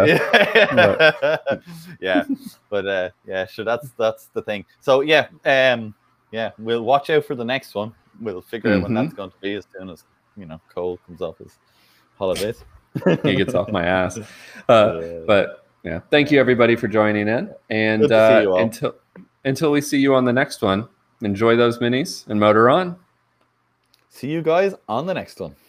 But sure, that's the thing. So we'll watch out for the next one. We'll figure out when that's going to be as soon as, you know, Cole comes off his holidays. He gets off my ass. But yeah, thank you everybody for joining in, and until we see you on the next one, enjoy those minis and motor on. See you guys on the next one.